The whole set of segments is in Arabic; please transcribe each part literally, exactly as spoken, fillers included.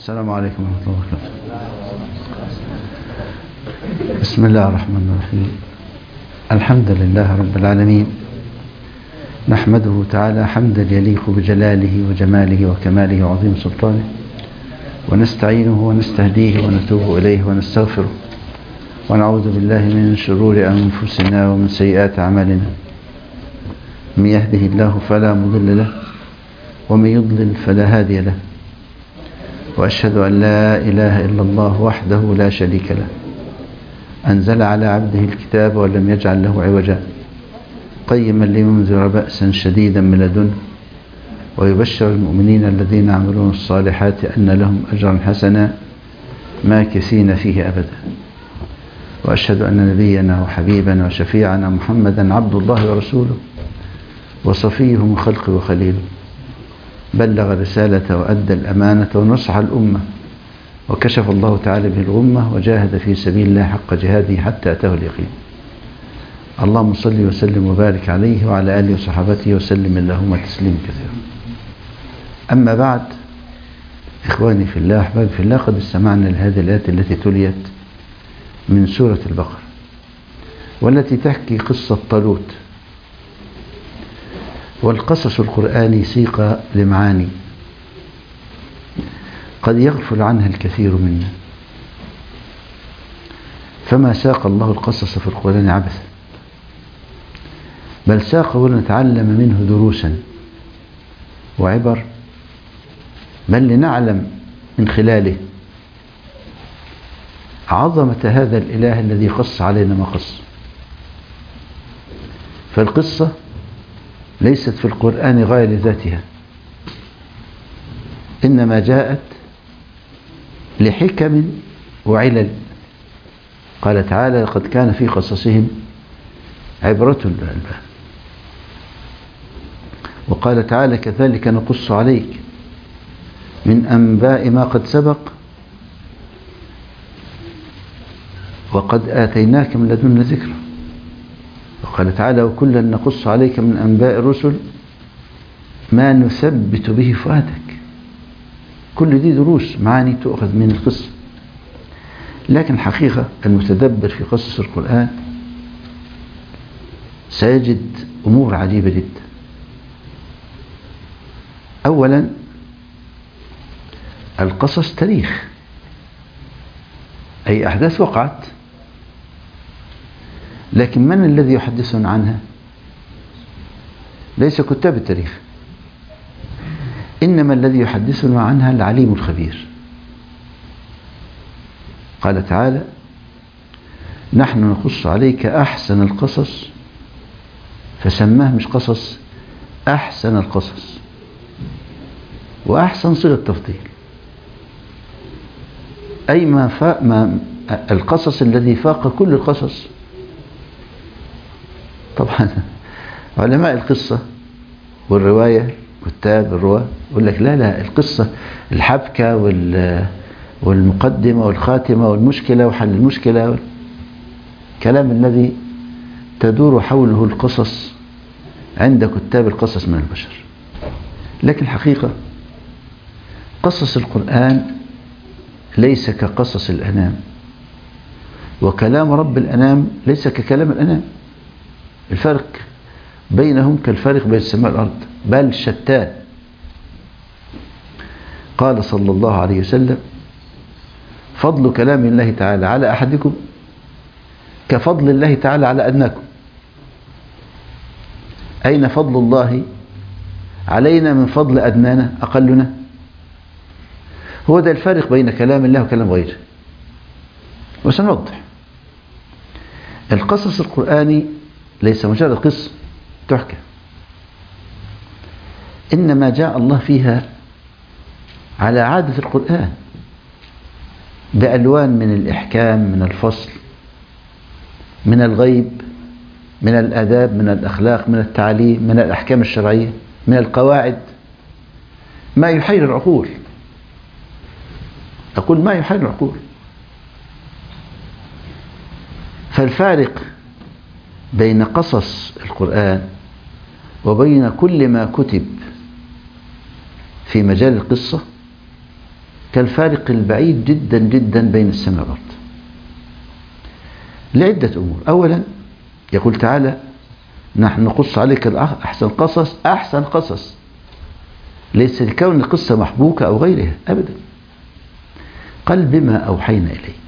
السلام عليكم ورحمة الله وبركاته. بسم الله الرحمن الرحيم. الحمد لله رب العالمين، نحمده تعالى حمدا يليق بجلاله وجماله وكماله وعظيم سلطانه، ونستعينه ونستهديه ونتوب إليه ونستغفره، ونعوذ بالله من شرور أنفسنا ومن سيئات أعمالنا. من يهده الله فلا مضل له، ومن يضلل فلا هادي له، وأشهد أن لا إله إلا الله وحده لا شريك له، أنزل على عبده الكتاب ولم يجعل له عوجا، قيما لينذر بأسا شديدا من لدنه، ويبشر المؤمنين الذين يعملون الصالحات أن لهم أجرا حسنا ماكثين فيه أبدا. وأشهد أن نبينا وحبيبنا وشفيعنا محمدا عبد الله ورسوله، وصفيه من خلقه وخليله، بلغ الرسالة وأدى الأمانة ونصح الأمة، وكشف الله تعالى به الغمة، وجاهد في سبيل الله حق جهاده حتى أتاه اليقين. اللهم صل وسلم وبارك عليه وعلى آله وصحبه وسلم اللهم تسليما كثيرا. أما بعد، إخواني في الله أحبابي في الله، قد استمعنا لهذه الآيات التي تليت من سورة البقرة، والتي تحكي قصة طالوت. والقصص القرآني سيق لمعاني قد يغفل عنها الكثير منا، فما ساق الله القصص في القرآن عبثا، بل ساقه لنتعلم منه دروسا وعبر، بل لنعلم من خلاله عظمة هذا الإله الذي قص علينا ما قص. فالقصة ليست في القرآن غاية لذاتها، إنما جاءت لحكم وعلل. قال تعالى: لقد كان في قصصهم عبرة للألباب. وقال تعالى: كذلك نقص عليك من أنباء ما قد سبق وقد آتيناك من لدنا ذكرا. وقال تعالى: وكلا نقص عليك من أنباء الرسل ما نثبت به فؤادك. كل دي دروس معاني تؤخذ من القصة. لكن حقيقة المتدبر في قصص القرآن سيجد أمور عجيبة جدا. أولا، القصص تاريخ، أي أحداث وقعت، لكن من الذي يحدثنا عنها؟ ليس كتاب التاريخ، إنما الذي يحدثنا عنها العليم الخبير. قال تعالى: نحن نقص عليك أحسن القصص، فسماه مش قصص، أحسن القصص. وأحسن صيغة تفضيل، أي ما فاق ما القصص الذي فاق كل القصص. طبعا علماء القصة والرواية كتاب الرواة يقول لك لا لا القصة الحبكة والمقدمة والخاتمة والمشكلة وحل المشكلة، كلام الذي تدور حوله القصص عند كتاب القصص من البشر. لكن الحقيقة قصص القرآن ليس كقصص الأنام، وكلام رب الأنام ليس ككلام الأنام. الفرق بينهم كالفرق بين السماء والأرض، بل شتان. قال صلى الله عليه وسلم: فضل كلام الله تعالى على أحدكم كفضل الله تعالى على أدناكم. أين فضل الله علينا من فضل أدنانا أقلنا؟ هو ده الفارق بين كلام الله وكلام غيره. وسنوضح. القصص القرآني ليس مجرد قصة تحكى، إنما جاء الله فيها على عادة القرآن بألوان من الإحكام، من الفصل، من الغيب، من الآداب، من الأخلاق، من التعليم، من الأحكام الشرعية، من القواعد، ما يحير العقول. أقول ما يحير العقول. فالفارق بين قصص القرآن وبين كل ما كتب في مجال القصة كالفارق البعيد جدا جدا بين السماء والأرض لعدة أمور. أولا يقول تعالى نحن نقص عليك أحسن قصص. أحسن قصص ليس لكون القصة محبوكة أو غيرها أبدا، قال بما أوحينا إليك.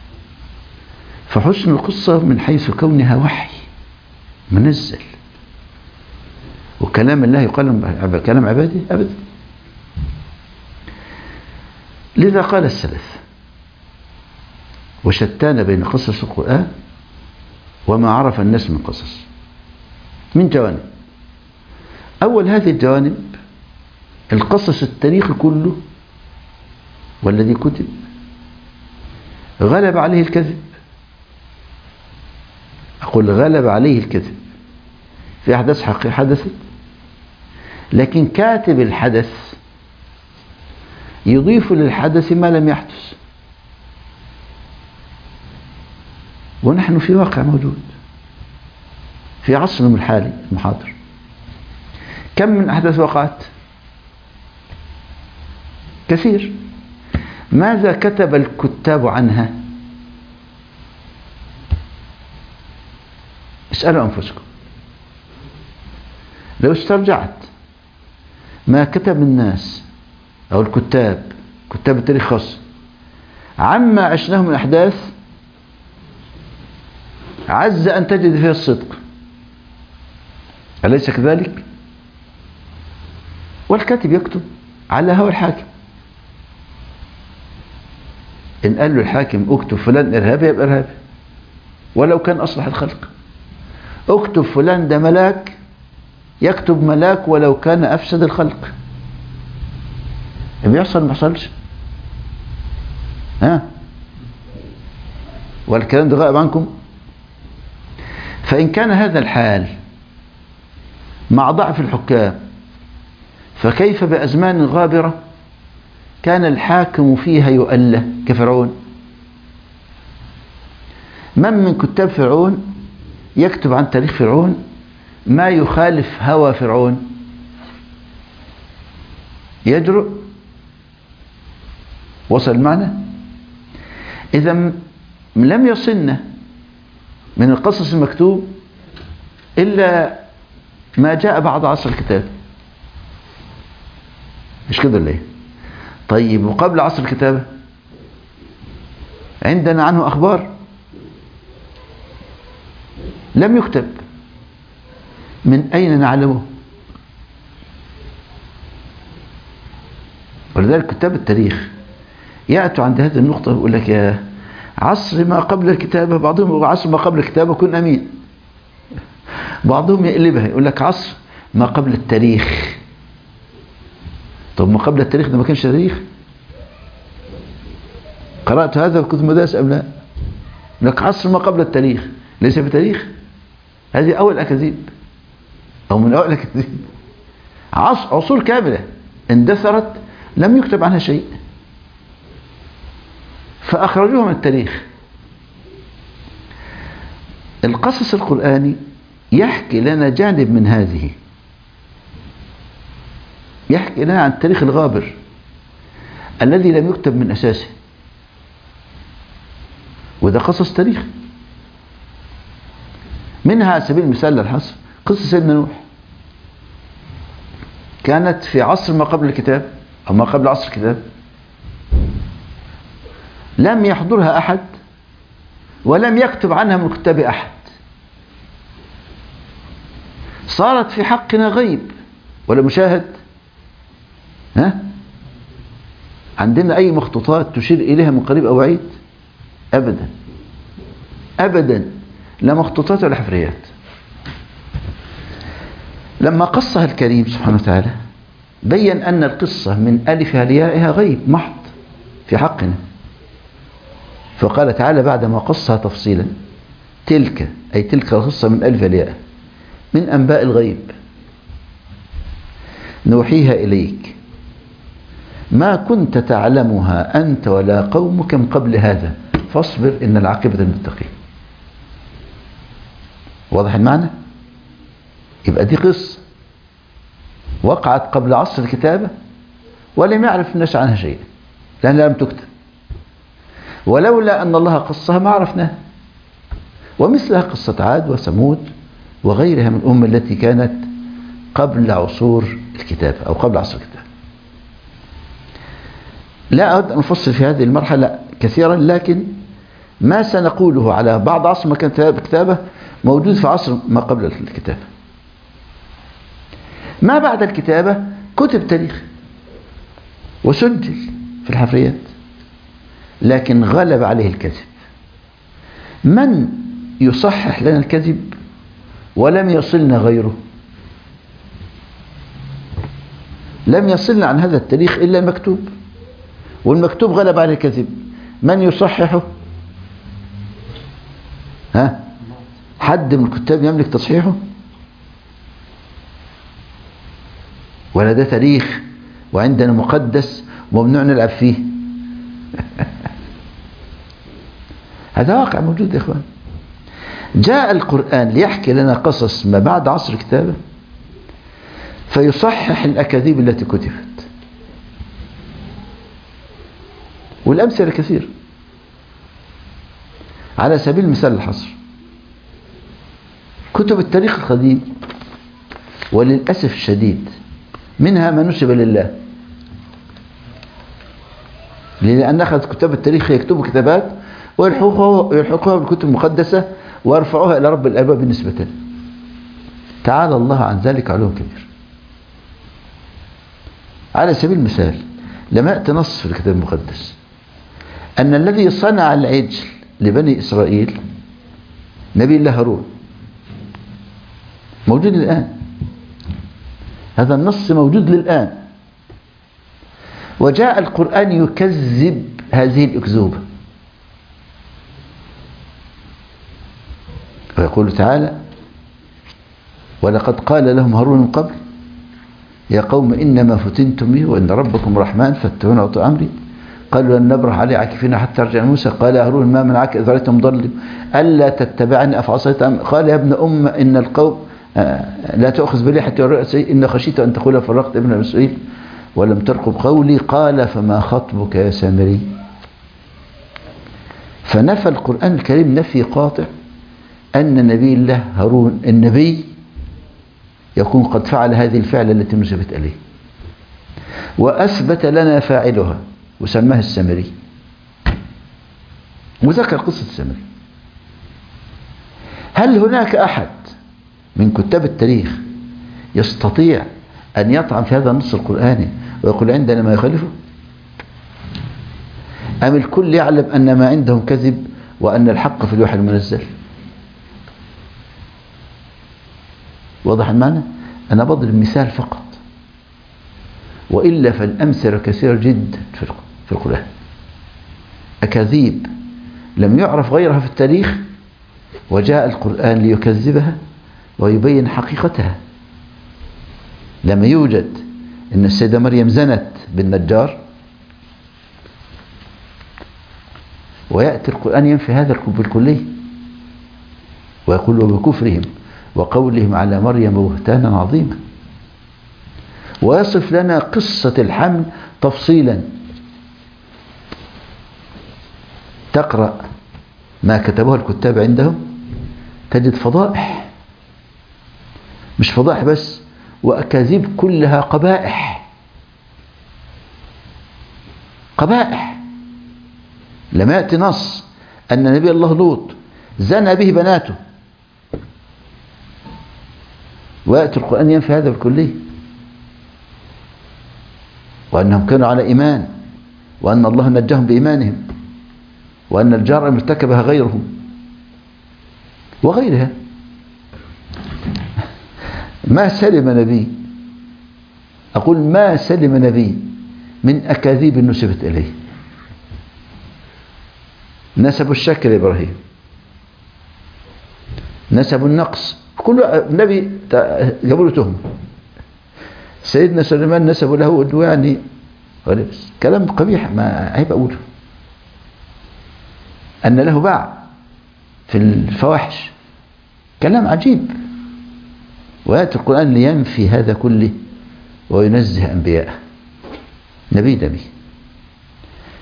فحسن القصة من حيث كونها وحي منزل، وكلام الله يقال كلام عباده أبدا. لذا قال السلف وشتان بين قصص القرآن وما عرف الناس من قصص من جوانب. أول هذه الجوانب القصص التاريخ كله والذي كتب غلب عليه الكذب. أقول غلب عليه الكذب في أحداث حقيقية حدثت، لكن كاتب الحدث يضيف للحدث ما لم يحدث، ونحن في واقع موجود في عصرنا الحالي المحاضر. كم من أحداث وقعت؟ كثير. ماذا كتب الكتاب عنها؟ اسألوا أنفسكم. لو استرجعت ما كتب الناس أو الكتاب كتاب التاريخ خاص عما عشناه من أحداث عز أن تجد فيها الصدق، أليس كذلك؟ والكاتب يكتب على هوى الحاكم. إن قال له الحاكم اكتب فلان إرهابي يبقى إرهابي ولو كان أصلح الخلق. اكتب فلان ده ملاك يكتب ملاك ولو كان أفسد الخلق. بيحصل ما يحصلش؟ ها؟ والكلام ده غائب عنكم. فإن كان هذا الحال مع ضعف الحكام فكيف بأزمان غابرة كان الحاكم فيها يؤله كفرعون؟ من من كتاب فرعون يكتب عن تاريخ فرعون ما يخالف هوى فرعون؟ يجرؤ؟ وصل المعنى؟ إذا لم يصلنا من القصص المكتوب إلا ما جاء بعد عصر الكتاب. مش كده ليه؟ طيب وقبل عصر الكتابة عندنا عنه أخبار لم يكتب. من أين نعلمه؟ ولذلك كتاب التاريخ يأتوا عند هذه النقطة ويقول لك يا عصر ما قبل الكتابة، بعضهم يقول عصر ما قبل الكتابة كن أمين، بعضهم يقلبها يقول لك عصر ما قبل التاريخ. طب ما قبل التاريخ ده ما كانش تاريخ؟ قرأت هذا في كتب مدارس أم لا؟ لك عصر ما قبل التاريخ ليس بتاريخ. هذه أول أكاذيب أو من أول أكاذيب. عصر عصور كاملة اندثرت لم يكتب عنها شيء فأخرجوها من التاريخ. القصص القرآني يحكي لنا جانب من هذه، يحكي لنا عن التاريخ الغابر الذي لم يكتب من أساسه، وده قصص تاريخ. منها على سبيل المثال للحصر قصة سيدنا نوح، كانت في عصر ما قبل الكتاب أو ما قبل عصر الكتاب، لم يحضرها أحد ولم يكتب عنها من كتاب أحد، صارت في حقنا غيب ولا مشاهد. ها؟ عندنا أي مخطوطات تشير إليها من قريب أو بعيد؟ أبدا أبدا، لا مخطوطات ولا حفريات. لما قصها الكريم سبحانه وتعالى بين أن القصة من ألفها ليائها غيب محض في حقنا، فقال تعالى بعدما قصها تفصيلا تلك أي تلك القصة من ألفها ليائها من أنباء الغيب نوحيها إليك ما كنت تعلمها أنت ولا قومك من قبل هذا فاصبر إن العاقبة للمتقين. واضح المعنى؟ يبقى دي قصة وقعت قبل عصر الكتابة ولم يعرف الناس عنها شيئا، لأنها لم تكتب، ولولا أن الله قصها ما عرفناها. ومثلها قصة عاد وثمود وغيرها من الأمم التي كانت قبل عصور الكتاب أو قبل عصر الكتاب. لا أود أن أفصل في هذه المرحلة كثيرا، لكن ما سنقوله على بعض عصر ما كان كتابة موجود في عصر ما قبل الكتابة. ما بعد الكتابة كتب تاريخ وسجل في الحفريات، لكن غلب عليه الكذب. من يصحح لنا الكذب ولم يصلنا غيره؟ لم يصلنا عن هذا التاريخ إلا المكتوب، والمكتوب غلب عليه الكذب. من يصححه؟ ها؟ حد من الكتاب يملك تصحيحه؟ ولا ده تاريخ وعندنا مقدس وممنوع نلعب فيه؟ هذا واقع موجود يا إخوان. جاء القرآن ليحكي لنا قصص ما بعد عصر الكتابة، فيصحح الأكاذيب التي كتبت، والأمثلة كثير. على سبيل المثال الحصر، كتب التاريخ القديم وللأسف الشديد منها ما نسب لله، لأن أخذ كتاب التاريخ يكتبوا كتابات ويلحقوها بالكتب المقدسة ويرفعوها إلى رب الأرباب بالنسبة. تعالى الله عن ذلك علو كبير. على سبيل المثال، لما يأتي نص في الكتاب المقدس أن الذي صنع العجل لبني إسرائيل نبي الله هارون، موجود الآن، هذا النص موجود للآن. وجاء القرآن يكذب هذه الأكذوبة، ويقول تعالى: ولقد قال لهم هارون من قبل يا قوم إنما فتنتم به وإن ربكم رحمن فاتبعوني وأطيعوا أمري قالوا لن نبرح عليه عاكفين حتى يرجع موسى قال يا هارون ما منعك إذ رأيتهم ضلوا ألا تتبعني أفعصيت أمري قال يا ابن أم إن القوم لا تأخذ بليحتي ورأسي إن خشيت أن تقول فرقت ابن المسؤول ولم ترقب قولي قال فما خطبك يا سامري. فنفى القرآن الكريم نفي قاطع أن نبي الله هارون النبي يكون قد فعل هذه الفعلة التي نسبت إليه، وأثبت لنا فاعلها وسماه السامري، وذكر قصة السامري. هل هناك أحد من كتاب التاريخ يستطيع أن يطعن في هذا النص القرآني ويقول عندنا ما يخالفه؟ أم الكل يعلم أن ما عندهم كذب وأن الحق في الوحي المنزل؟ واضح المعنى؟ أنا بضرب مثال فقط، وإلا فالأمثلة كثيرة جدا في القرآن، أكاذيب لم يعرف غيرها في التاريخ وجاء القرآن ليكذبها ويبين حقيقتها. لما يوجد أن السيدة مريم زنت بالنجار ويأتي القرآن ينفي هذا بالكلية ويقول وبكفرهم وقولهم على مريم بهتانا عظيما، ويصف لنا قصة الحمل تفصيلا. تقرأ ما كتبه الكتاب عندهم تجد فضائح، مش فضائح بس، وأكاذيب كلها قبائح قبائح. لما يأتي نص أن نبي الله لوط زنى به بناته ويأتي القرآن ينفي هذا بالكلية، وأنهم كانوا على إيمان وأن الله نجاهم بإيمانهم وأن الجرائم ارتكبها غيرهم وغيرها. ما سلم نبي، أقول ما سلم نبي من أكاذيب نسبت إليه. نسبوا الشك لإبراهيم، نسبوا النقص، كل نبي جابوا له تهمة. سيدنا سليمان نسبوا له يعني كلام قبيح ما عيب أقوله، أن له باع في الفواحش، كلام عجيب. ويأتي القرآن لينفي هذا كله وينزه أنبياءه نبي نبي.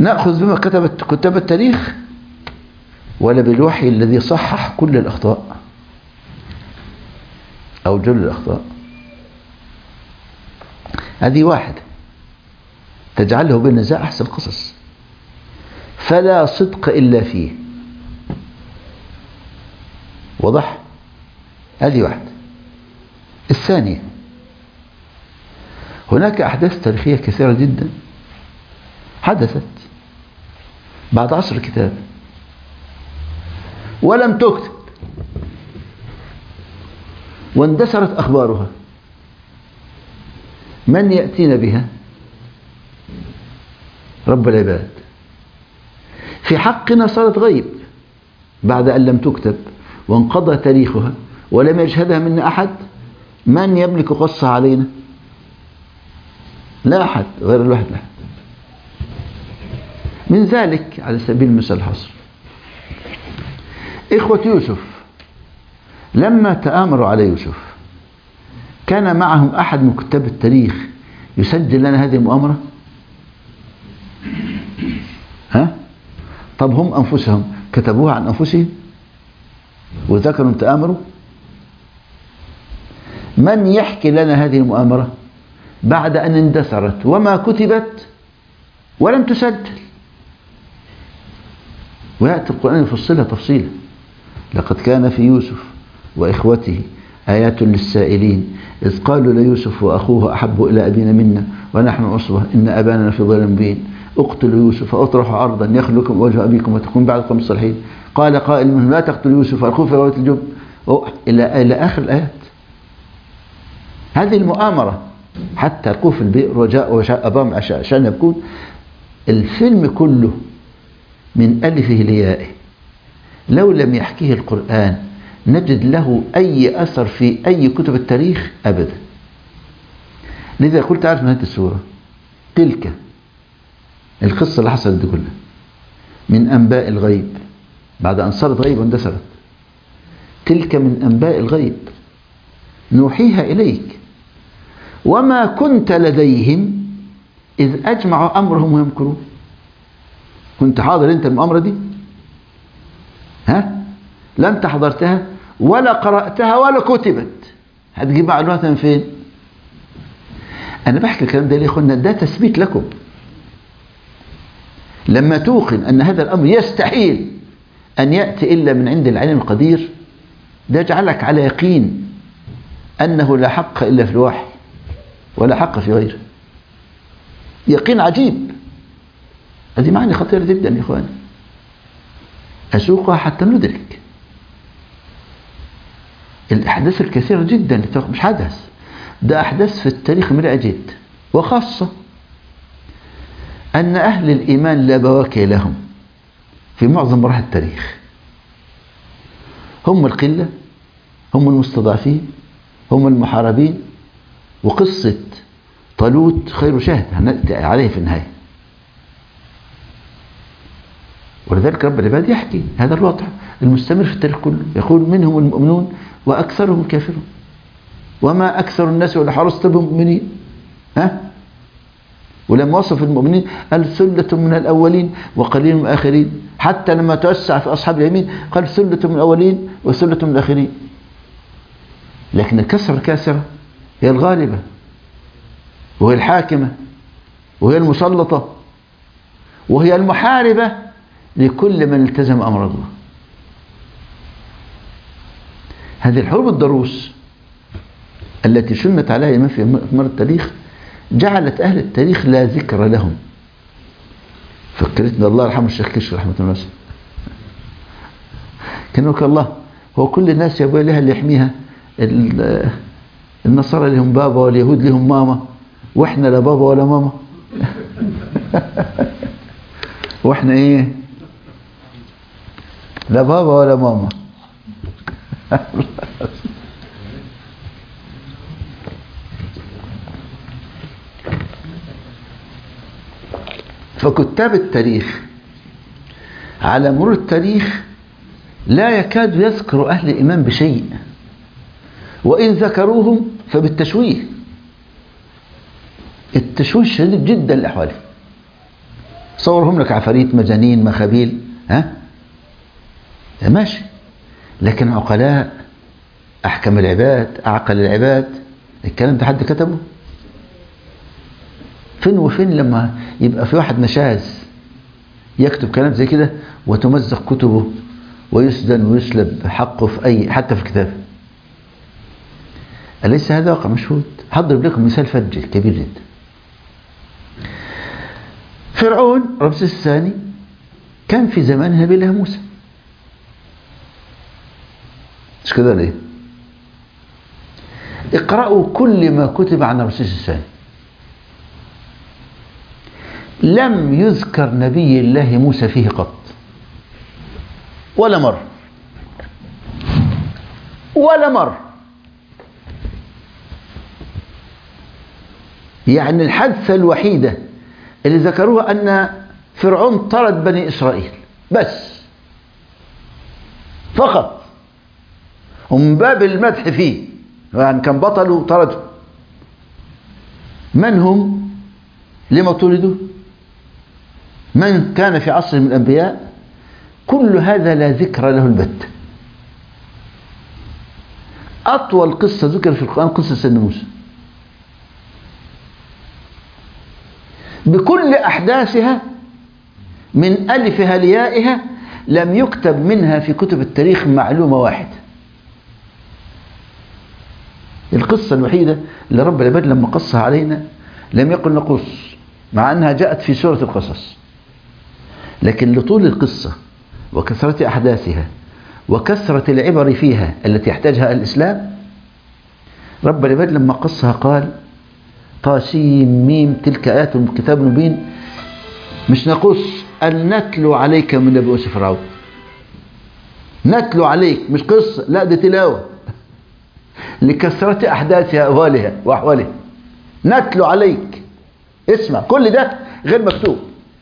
نأخذ بما كتبت كتاب التاريخ ولا بالوحي الذي صحح كل الأخطاء أو جل الأخطاء؟ هذه واحدة تجعله بالنزاع أحسن القصص، فلا صدق إلا فيه. وضح؟ هذه واحدة. الثانية، هناك أحداث تاريخية كثيرة جدا حدثت بعد عصر الكتاب ولم تكتب واندثرت أخبارها. من يأتينا بها؟ رب العباد. في حقنا صارت غيب بعد أن لم تكتب وانقضى تاريخها ولم يشهدها منا أحد. من يملك قصة علينا؟ لا أحد غير الواحد الأحد. من ذلك على سبيل المثال الحصر، إخوة يوسف لما تآمروا على يوسف كان معهم أحد من كتاب التاريخ يسجل لنا هذه المؤامرة؟ ها؟ طب هم أنفسهم كتبوها عن أنفسهم وذكروا تآمروا؟ من يحكي لنا هذه المؤامرة بعد أن اندثرت وما كتبت ولم تسجل؟ ويأتي القرآن يفصلها تفصيلا. لقد كان في يوسف وإخوته آيات للسائلين إذ قالوا ليوسف وأخوه أحب إلى أبينا منا ونحن عصبة إن أبانا في ضلال مبين اقتلوا يوسف أطرحوا عرضا يخلكم وجه أبيكم وتكون بعد قوم الصالحين قال قائل منهم لا تقتلوا يوسف وأخوه في غاية الجب إلى إلى آخر الآيات. هذه المؤامرة حتى ألقوه في البئر وجاء وشاء أباهم عشان يبكون. الفيلم كله من ألفه ليائه لو لم يحكيه القرآن نجد له أي أثر في أي كتب التاريخ أبدا. لذا قلت تعرف نهاية السورة تلك القصة اللي حصلت دي كلها من أنباء الغيب بعد أن صارت غيب واندثرت. تلك من أنباء الغيب نوحيها إليك وما كنت لديهم إذ أجمعوا أمرهم ويمكرون. كنت حاضر أنت المؤامرة دي؟ ها؟ لا أنت حضرتها ولا قرأتها ولا كتبت. هتجيب معلومات من فين؟ أنا بحكي الكلام ده ليه يا أخوانا؟ ده تثبيت لكم. لما توقن أن هذا الأمر يستحيل أن يأتي إلا من عند العلم القدير ده يجعلك على يقين أنه لا حق إلا في الوحي ولا حق في غيره. يقين عجيب. هذه معنى خطيرة جدا يا إخواني أسوقها حتى ندرك الأحداث الكثيرة جدا. مش حدث ده أحداث في التاريخ مرعى جدا. وخاصة أن أهل الإيمان لا بواكي لهم في معظم مراحل التاريخ. هم القلة، هم المستضعفين، هم المحاربين. وقصة طالوت خير شاهد هنأتي عليه في النهاية. ولذلك رب العباد يحكي هذا الوضع المستمر في التاريخ كله. يقول منهم المؤمنون وأكثرهم الكافرون وما أكثر الناس ولا حرصت بهم مؤمنين. ها؟ ولما وصف المؤمنين قال ثلة من الأولين وقليل من الآخرين. حتى لما توسع في أصحاب اليمين قال ثلة من الأولين وثلة من الآخرين. لكن الكسرة الكاسرة هي الغالبة وهي الحاكمة وهي المسلطة وهي المحاربة لكل من التزم أمر الله. هذه الحروب الضروس التي شنت عليها إمام في مر التاريخ جعلت أهل التاريخ لا ذكر لهم. فكرتنا الله يرحمه الشيخ كشك رحمة الله عليه كان يقول الله هو كل الناس يا ابويا لها اللي يحميها. النصارى لهم بابا واليهود لهم ماما واحنا لا بابا ولا ماما واحنا ايه لا بابا ولا ماما. فكتاب التاريخ على مرور التاريخ لا يكاد يذكر أهل الإيمان بشيء وإن ذكروهم فبالتشويه. التشويه شديد جدا لأحوالهم. صورهم لك عفاريت، مجانين، مخابيل، ها ماشي. لكن عقلاء، أحكم العباد، أعقل العباد، الكلام ده حد كتبه؟ فين وفين لما يبقى في واحد نشاز يكتب كلام زي كده وتمزق كتبه ويسجن ويسلب حقه في أي حتى في كتابه. أليس هذا واقع مشهود؟ هضرب لكم مثال فج كبير جدا. فرعون رمسيس الثاني كان في زمان نبي الله موسى، مش كده ليه؟ اقرأوا كل ما كتب عن رمسيس الثاني، لم يذكر نبي الله موسى فيه قط ولا مرة، ولا مرة. يعني الحادثة الوحيدة اللي ذكروها أن فرعون طرد بني إسرائيل بس فقط، ومن باب المدح فيه، يعني كان بطل وطرده. من هم؟ لما طردوا؟ من كان في عصر من الأنبياء؟ كل هذا لا ذكر له البتة. أطول قصة ذكر في القرآن قصة سيدنا موسى بكل أحداثها من ألفها ليائها، لم يكتب منها في كتب التاريخ معلومة واحدة. القصة الوحيدة اللي رب العباد لما قصها علينا لم يقل نقص، مع أنها جاءت في سورة القصص، لكن لطول القصة وكثرة أحداثها وكثرة العبر فيها التي يحتاجها الإسلام، رب العباد لما قصها قال طاسيم ميم تلك آيات الكتاب المبين. مش نقص، أن نتلو عليك من نبأ فرعون. نتلو عليك مش قصة، لا دي تلاوة لكثرة أحداثها أهوالها وأحوالها. نتلو عليك، اسمع، كل ده غير مكتوب،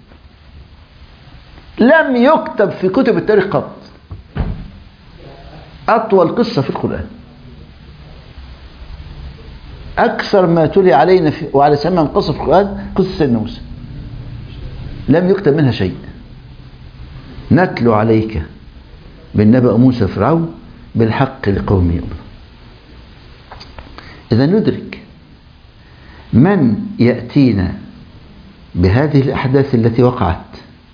لم يكتب في كتب التاريخ قط. أطول قصة في القرآن، أكثر ما تلي علينا في وعلى سمع من قصة في القرآن قصة سيدنا موسى، لم يكتب منها شيء. نتلو عليك من نبأ موسى فرعون بالحق لقوم يؤمنون. إذا ندرك من يأتينا بهذه الأحداث التي وقعت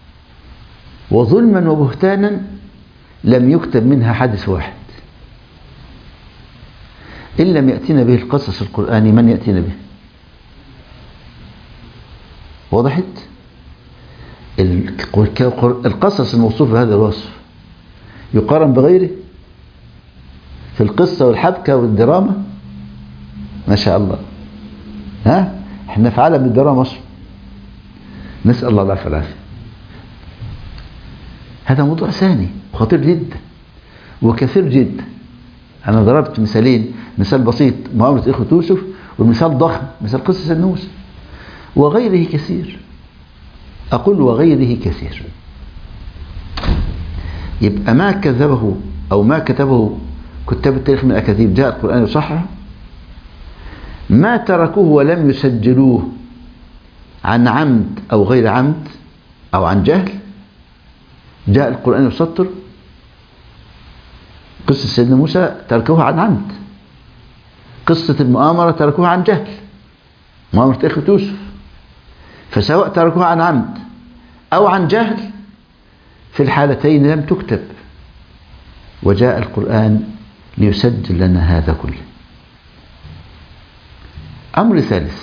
وظلما وبهتانا لم يكتب منها حدث واحد. إن لم يأتينا به القصص القرآني من يأتينا به؟ وضحت؟ القصص الموصوف بهذا الوصف يقارن بغيره في القصة والحبكة والدراما؟ ما شاء الله. ها؟ احنا في عالم الدراما اصلا، نسأل الله العافية والعافية. هذا موضوع ثاني خطير جدا وكثير جدا. أنا ضربت مثالين، مثال بسيط مؤامرة إخوة يوسف، والمثال ضخم مثال قصة سيدنا موسى، وغيره كثير. أقول وغيره كثير. يبقى ما كذبه أو ما كتبه كتاب التاريخ من الأكاذيب جاء القرآن يصححه، ما تركوه ولم يسجلوه عن عمد أو غير عمد أو عن جهل جاء القرآن يسطر. قصة سيدنا موسى تركوها عن عمد، قصة المؤامرة تركوها عن جهل، مؤامرة إخوة يوسف، فسواء تركوها عن عمد أو عن جهل في الحالتين لم تكتب، وجاء القرآن ليسجل لنا هذا كله. أمر ثالث،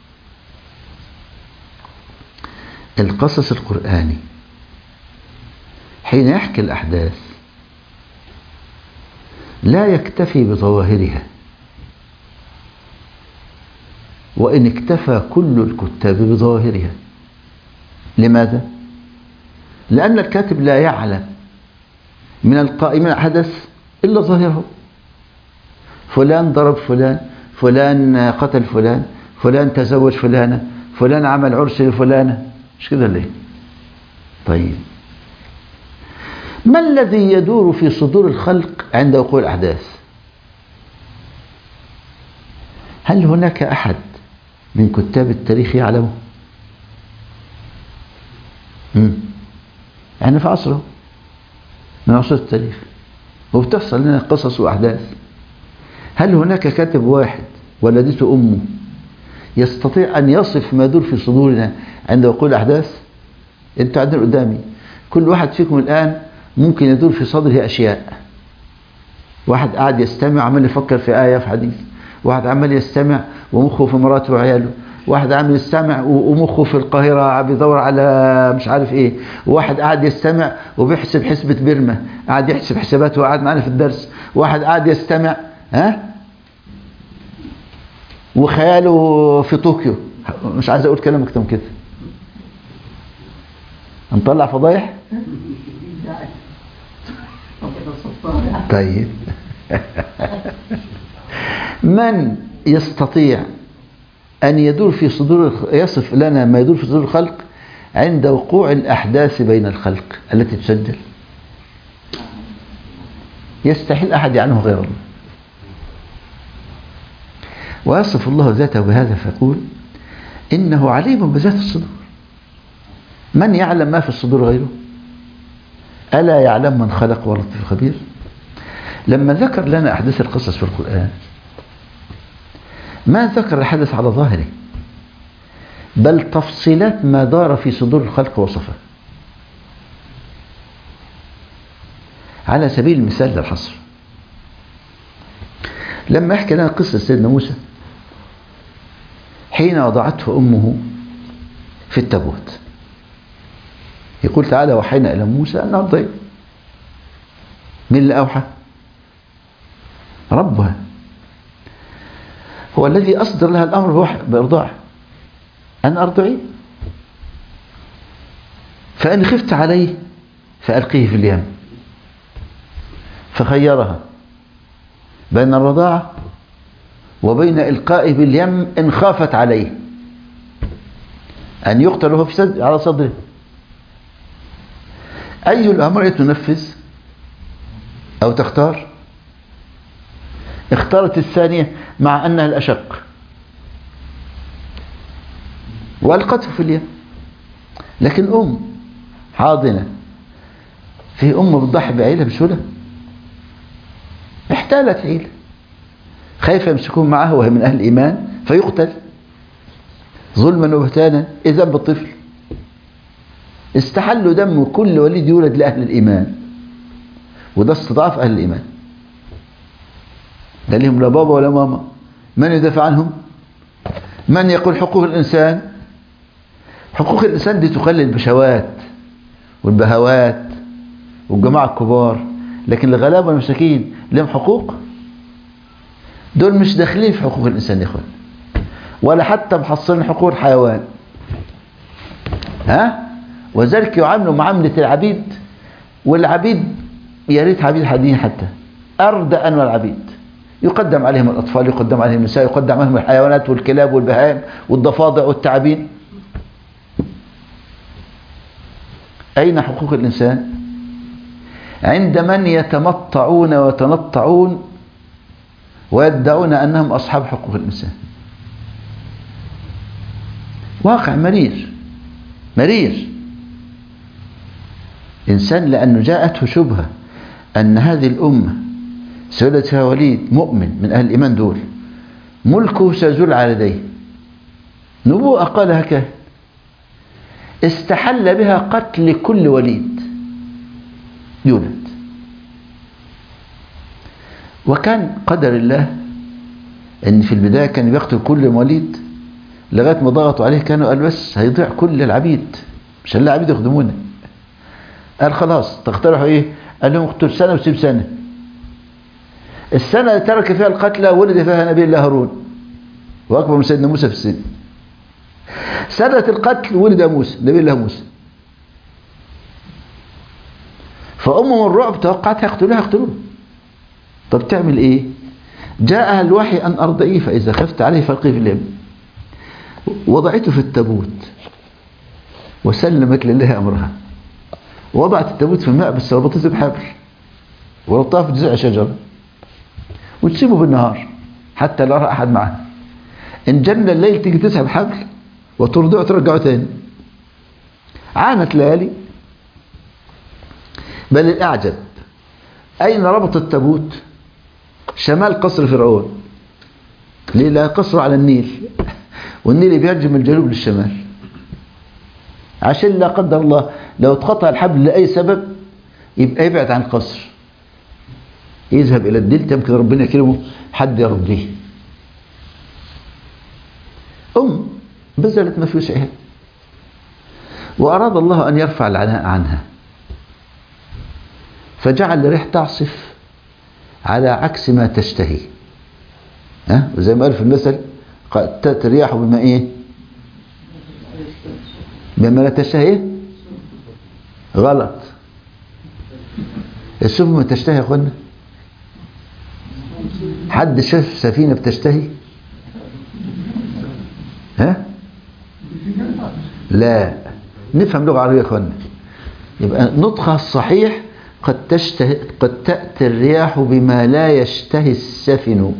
القصص القرآني حين يحكي الأحداث لا يكتفي بظواهرها، وإن اكتفى كل الكتاب بظواهرها. لماذا؟ لأن الكاتب لا يعلم من القائم الحدث إلا ظاهره. فلان ضرب فلان، فلان قتل فلان، فلان تزوج فلانة، فلان عمل عرس لفلانة، مش كده ليه؟ طيب ما الذي يدور في صدور الخلق عند وقوع الأحداث؟ هل هناك أحد من كتاب التاريخ يعلمه؟ امم احنا في عصره من عصور التاريخ، وبتحصل لنا قصص وأحداث. هل هناك كاتب واحد ولدته أمه يستطيع أن يصف ما يدور في صدورنا عند وقوع الأحداث؟ أنتوا قاعدين قدامي، كل واحد فيكم الآن ممكن يدور في صدره أشياء. واحد قاعد يستمع عمال يفكر في آية في حديث، واحد عمال يستمع ومخه في مراته وعياله، واحد عمال يستمع ومخه في القاهرة بيدور على مش عارف ايه، واحد قاعد يستمع وبيحسب حسبة بيرما، قاعد يحسب حساباته وقاعد معانا في الدرس، واحد قاعد يستمع ها وخياله في طوكيو. مش عايز اقول كلام اكتر من كده، هنطلع فضايح. طيب من يستطيع أن يدور في صدور يصف لنا ما يدور في صدور الخلق عند وقوع الأحداث بين الخلق التي تسجل؟ يستحيل أحد يعنه غير الله. ويصف الله ذاته بهذا فيقول إنه عليم بذات الصدور. من يعلم ما في الصدور غيره؟ ألا يعلم من خلق ولطيف الخبير؟ لما ذكر لنا أحداث القصص في القرآن ما ذكر الحدث على ظاهره، بل تفصيلات ما دار في صدور الخلق وصفه. على سبيل المثال للحصر، لما يحكي لنا قصة سيدنا موسى حين وضعته أمه في التابوت، يقول تعالى وحينا إلى موسى أن أرضيه. من اللي أوحى؟ ربها، هو الذي أصدر لها الأمر بإرضاعه، أن أرضعيه، فإن خفت عليه فألقيه في اليم. فخيرها بين الرضاعة وبين إلقائه باليم إن خافت عليه أن يقتل وهو في صدر على صدره. أي الأمرين تنفذ أو تختار؟ اختارت الثانية مع أنها الأشق وألقته في اليم. لكن أم حاضنة، في أم بتضحي بعيلة بسهولة؟ احتالت عيلة، خايفة يمسكون معه وهي من أهل الإيمان فيقتل ظلما وبهتانا. إذا بالطفل استحلوا دم كل وليد يولد لأهل الإيمان، وده استضعاف أهل الإيمان. لا لهم لا بابا ولا ماما، من يدافع عنهم؟ من يقول حقوق الإنسان؟ حقوق الإنسان دي تقلل البشوات والبهوات والجماعة الكبار، لكن الغلابة والمساكين لهم حقوق؟ دول مش داخلين في حقوق الإنسان يا إخوان، ولا حتى محصلين حقوق الحيوان. ها؟ وذلك يعاملوا معاملة العبيد، والعبيد يا ريت عبيد حديث حتى أردى أنواع العبيد، يقدم عليهم الأطفال، يقدم عليهم النساء، يقدم عليهم الحيوانات والكلاب والبهائم والضفادع والتعابين. أين حقوق الإنسان؟ عند من يتمطعون ويتنطعون ويدعون أنهم أصحاب حقوق الإنسان. واقع مرير مرير. إنسان لأنه جاءته شبهة أن هذه الأمة سيولد فيها وليد مؤمن من أهل الإيمان، دول ملكه سيزول على يديه، نبوءة قالها كاهن، استحل بها قتل كل وليد يولد. وكان قدر الله أن في البداية كان بيقتل كل وليد لغاية ما ضغطوا عليه، كانوا قال بس هيضيع كل العبيد، مش هنلاقي عبيد يخدمونا. قال خلاص تقترحوا ايه؟ قال لهم اقتل سنة وسيب سنة. السنة اللي ترك فيها القتلى ولد فيها نبي الله هارون وأكبر من سيدنا موسى في السن. سنة القتل ولد موسى نبي الله موسى. فأمه من الرعب توقعت هيقتلوها يقتلوه. طب تعمل ايه؟ جاءها الوحي أن أرضعيه فإذا خفت عليه فألقيه في اليم. وضعته في التابوت وسلمت لله أمرها، وضعت التابوت في الماء بس ربطته بحبل وربطها في جذع شجرة وتسيبه بالنهار حتى لا يرى أحد معه. إن جن الليل تيجي تسحب حبل وترضعه وترجعه تاني عانت ليالي. بل الأعجب أين ربط التابوت؟ شمال قصر فرعون. ليه؟ لا قصر على النيل، والنيل بيهجم من الجنوب للشمال، عشان لا قدر الله لو اتقطع الحبل لأي سبب يبقى يبعد عن القصر، يذهب إلى الدلتا، يمكن ربنا يكرمه حد يرضيه. أم بذلت ما في وسعها، وأراد الله أن يرفع العناء عنها، فجعل الريح تعصف على عكس ما تشتهي. ها؟ وزي ما قال في المثل قد تأتي الرياح بما إيه؟ بما لا تشتهي. غلط. السفن ما تشتهي يا أخوانا؟ حد شاف سفينة بتشتهي؟ ها؟ لا. نفهم لغة عربية يا أخوانا. يبقى نطقها الصحيح قد تشتهي، قد تأتي الرياح بما لا يشتهي السفن.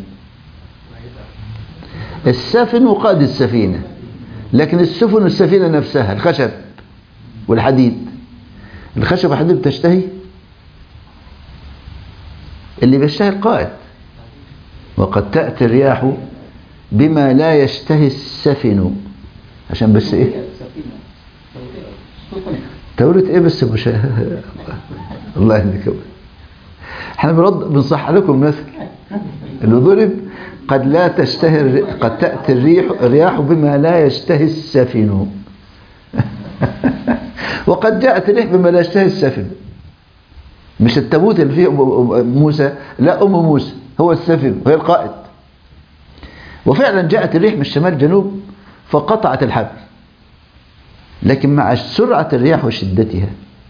السفن قائد السفينة، لكن السفن السفينة نفسها، الخشب والحديد. الخشب والحديد بتشتهي؟ اللي بيشتهي القائد. وقد تأتي الرياح بما لا يشتهي السفن، عشان بس ايه؟ توريت ايه بس مش الله يهديك. احنا بنرد بنصح لكم مثل اللي ضرب قد لا تشتهي، قد تأتي الريح الرياح بما لا يشتهي السفن وقد جاءت الريح بما لا يشتهي السفن. مش التابوت اللي فيه موسى، لا أم موسى هو السفن وهي القائد. وفعلا جاءت الريح من الشمال جنوب فقطعت الحبل، لكن مع سرعة الرياح وشدتها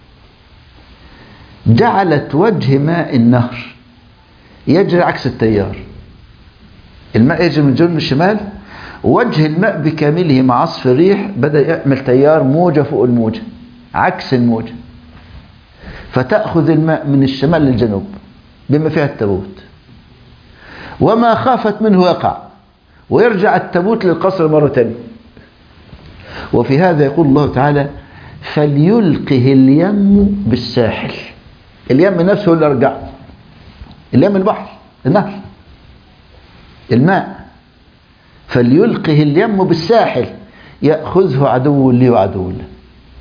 جعلت وجه ماء النهر يجري عكس التيار. الماء يجري من جنوب الشمال، وجه الماء بكامله مع عصف الريح بدأ يعمل تيار موجة فوق الموجة عكس الموجة، فتأخذ الماء من الشمال للجنوب بما فيها التابوت، وما خافت منه يقع ويرجع التابوت للقصر مرة تانية. وفي هذا يقول الله تعالى فليلقه اليم بالساحل. اليم نفسه اللي رجعه، اليم البحر النهر الماء. فليلقه اليم بالساحل يأخذه عدو لي وعدو له.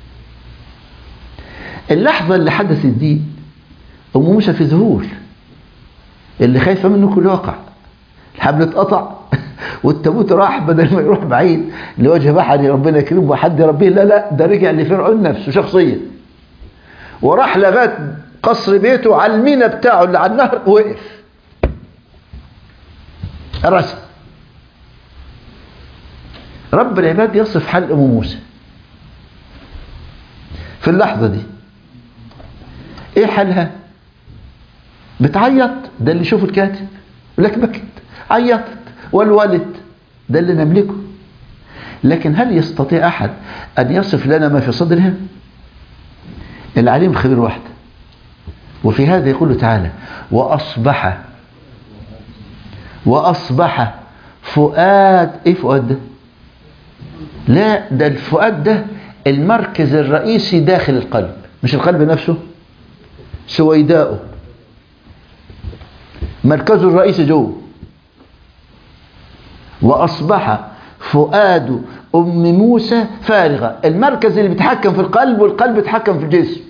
اللحظة اللي حدثت دي أم موسى في ذهول، اللي خايفة منه كل واقع. الحبل اتقطع والتابوت راح، بدل ما يروح بعيد لوجه بحري ربنا يكرمه وحد ربيه، لا لا ده رجع لفرعون نفسه شخصيا، وراح لغايه قصر بيته على المينا بتاعه اللي على النهر، وقف رسم. رب العباد يصف حال ام موسى في اللحظه دي. ايه حالها؟ بتعيط، ده اللي يشوف الكاتب يقول لك بكت، عيطت، والولد ده اللي نملكه. لكن هل يستطيع أحد أن يصف لنا ما في صدرها؟ العليم خبير وحده. وفي هذا يقول تعالى وأصبح وأصبح فؤاد. إيه فؤاد ده؟ لا، ده الفؤاد ده المركز الرئيسي داخل القلب، مش القلب نفسه، سويداؤه مركزه الرئيسي جوه. وأصبح فؤاد أم موسى فارغة، المركز اللي بيتحكم في القلب والقلب بيتحكم في الجسم.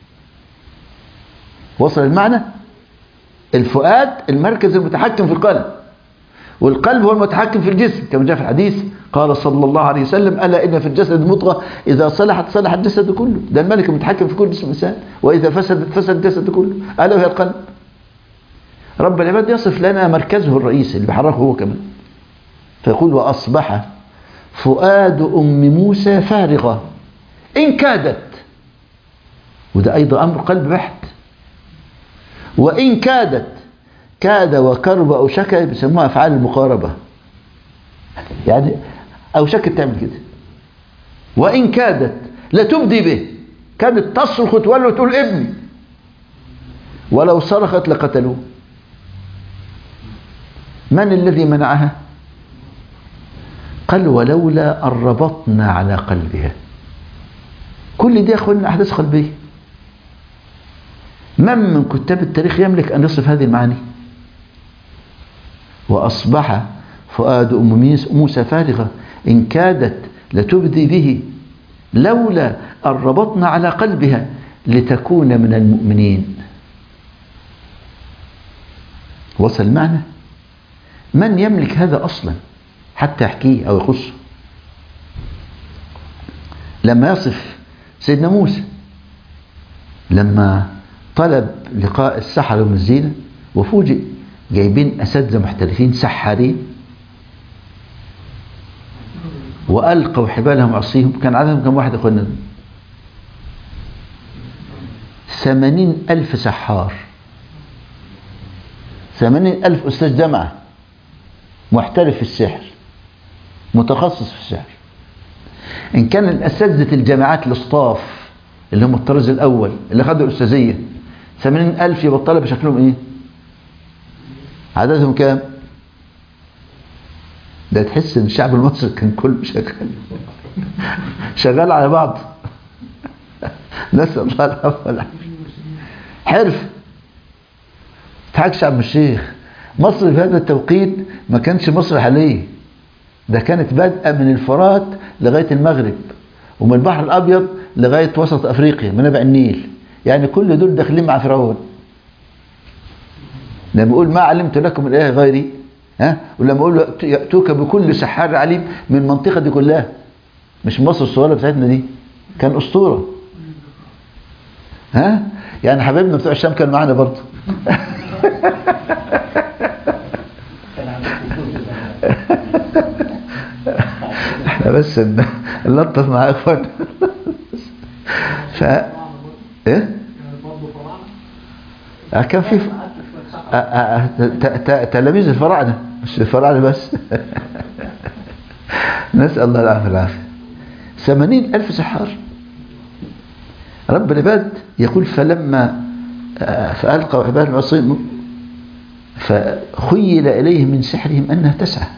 وصل المعنى؟ الفؤاد المركز المتحكم في القلب، والقلب هو المتحكم في الجسم، كما جاء في الحديث قال صلى الله عليه وسلم ألا إن في الجسد مضغة إذا صلحت صلح الجسد كله. ده الملك المتحكم في كل جسم الإنسان، وإذا فسدت فسد الجسد كله، ألا وهي القلب. رب العباد يصف لنا مركزه الرئيسي اللي بيحركه هو كمان، فيقول وأصبح فؤاد أم موسى فارغة إن كادت، وده أيضا أمر قلب بحت. وإن كادت، كاد وكرب أو شك بيسموها أفعال المقاربة، يعني أو شكت تعمل كده. وإن كادت لتبدي به، كانت تصرخ وتولى وتقول ابني، ولو صرخت لقتلوه. من الذي منعها؟ قال ولولا أن ربطنا على قلبها. كل كل دي يا أخواننا أحداث قلبية. من من كتاب التاريخ يملك أن يصف هذه المعاني؟ وأصبح فؤاد أم موسى فارغة إن كادت لتبدي به لولا أن ربطنا على قلبها لتكون من المؤمنين. وصل المعنى؟ من يملك هذا أصلا حتى يحكيه أو يخصه؟ لما يصف سيدنا موسى لما طلب لقاء السحرة من الزينة وفوجئ جايبين أساتذة محترفين سحارين وألقوا حبالهم وعصيهم. كان عددهم كم واحد أخوانا؟ ثمانين ألف سحار، ثمانين ألف أستاذ جامعة محترف في السحر متخصص في السحر. إن كان الأساتذة الجامعات الاصطاف اللي هم الطراز الأول اللي خدوا الأستاذية ثمانين ألف، يبقى الطلبة شكلهم إيه؟ عددهم كام؟ ده تحس إن الشعب المصري كان كله شغال شغال على بعض. نسأل الله العفو والعافية. حرف تحكش عم الشيخ. مصر في هذا التوقيت ما كانش مصر حالية، ده كانت بادئة من الفرات لغاية المغرب ومن البحر الأبيض لغاية وسط أفريقيا من نبع النيل. يعني كل دول داخلين مع فرعون. لما يقول ما علمت لكم من إله غيري، ها، ولما يقول يأتوك بكل سحار عليم من المنطقة دي كلها، مش مصر الصغيرة بتاعتنا دي، كان أسطورة. ها يعني حبايبنا بتوع الشام كان معانا برضه. احنا بس نلطف مع اخواننا. ف ايه كان في تلاميذ الفراعنه، مش الفراعنه بس. نسال الله العافيه والعافيه. ثمانين ألف سحار. رب العباد يقول فلما فألقوا حبالهم وعصيهم فخيل إليه من سحرهم أنها تسعى.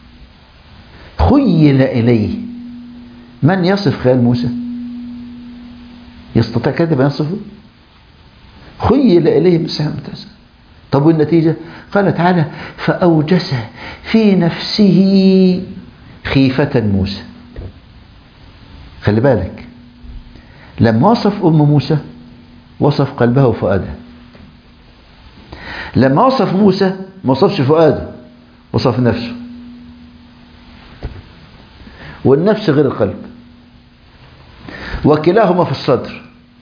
خيل إليه. من يصف خيال موسى؟ يستطيع كذب أن يصفه؟ خيل إليه من سحرهم أنها تسعى. طب والنتيجة؟ قال تعالى فأوجس في نفسه خيفة موسى. خلي بالك لما وصف أم موسى وصف قلبها وفؤادها. لما وصف موسى ما وصفش فؤاده، وصف نفسه. والنفس غير القلب، وكلاهما في الصدر.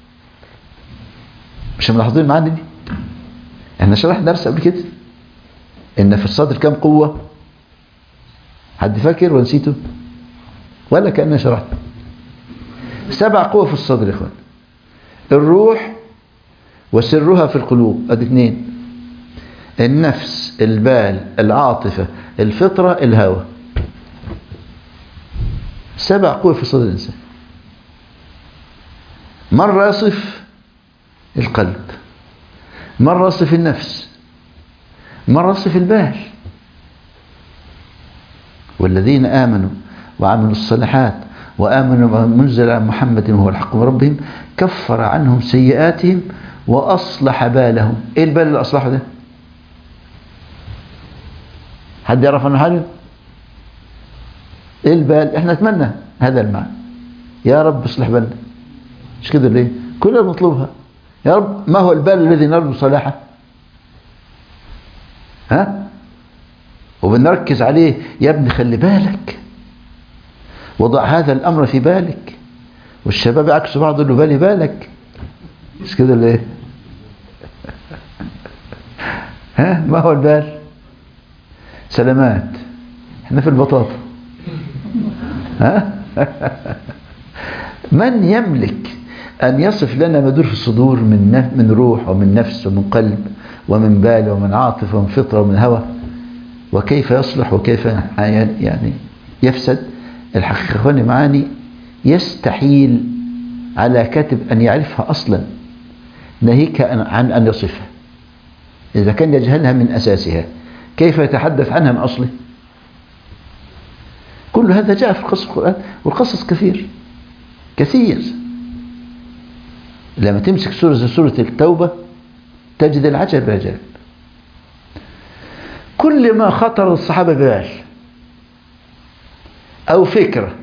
مش ملاحظين معانا دي؟ احنا شرحنا درس قبل كده ان في الصدر كم قوة؟ حد فاكر ونسيته؟ ولا كأننا شرحنا؟ سبع قوة في الصدر يا اخوان. الروح وسرها في القلوب، ادي اثنين. النفس، البال، العاطفة، الفطرة، الهوى. سبع قوة في صدر الإنسان. مرة يصف القلب، مرة يصف النفس، مرة يصف البال. والذين آمنوا وعملوا الصالحات وآمنوا بما منزل عن محمد وهو الحق من ربهم كفر عنهم سيئاتهم وأصلح بالهم. إيه البال اللي أصلحه ده؟ حد يعرف عنه حاجة؟ إيه البال؟ إحنا نتمنى هذا المعنى، يا رب اصلح بالنا. مش كده ليه؟ كلنا بنطلبها. يا رب ما هو البال الذي نرجو صلاحه؟ ها؟ وبنركز عليه. يا ابني خلي بالك، وضع هذا الأمر في بالك. والشباب عكس بعض له بالي بالك. مش كده ليه؟ ها؟ ما هو البال؟ سلامات. احنا في البطاطا. ها؟ من يملك أن يصف لنا ما يدور في الصدور من من روح ومن نفس ومن قلب ومن بال ومن عاطفة ومن فطرة ومن هوى، وكيف يصلح وكيف يعني يفسد؟ الحقيقة اخواني معاني يستحيل على كاتب أن يعرفها أصلا، ناهيك عن أن يصفها. إذا كان يجهلها من أساسها كيف يتحدث عنها من أصله؟ كل هذا جاء في قصص القرآن، والقصص كثير كثير. لما تمسك سورة زي سورة التوبة تجد العجب عجاب. كل ما خطر الصحابة ببال أو فكرة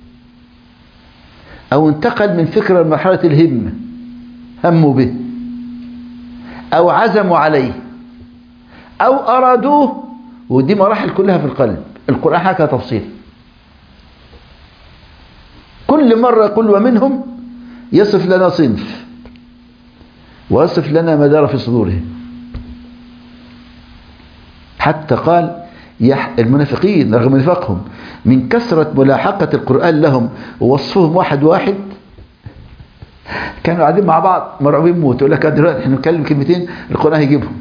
أو انتقل من فكرة لمرحلة الهمة هموا به أو عزموا عليه أو أرادوه، ودي مراحل كلها في القلب، القرآن حكى تفصيل. كل مرة يقول ومنهم يصف لنا صنف ويصف لنا ما دار في صدورهم، حتى قال يح المنافقين رغم نفاقهم من كثرة ملاحقة القرآن لهم ووصفهم واحد واحد كانوا قاعدين مع بعض مرعوبين موت، يقول لك دلوقتي احنا نتكلم كلمتين القرآن هيجيبهم.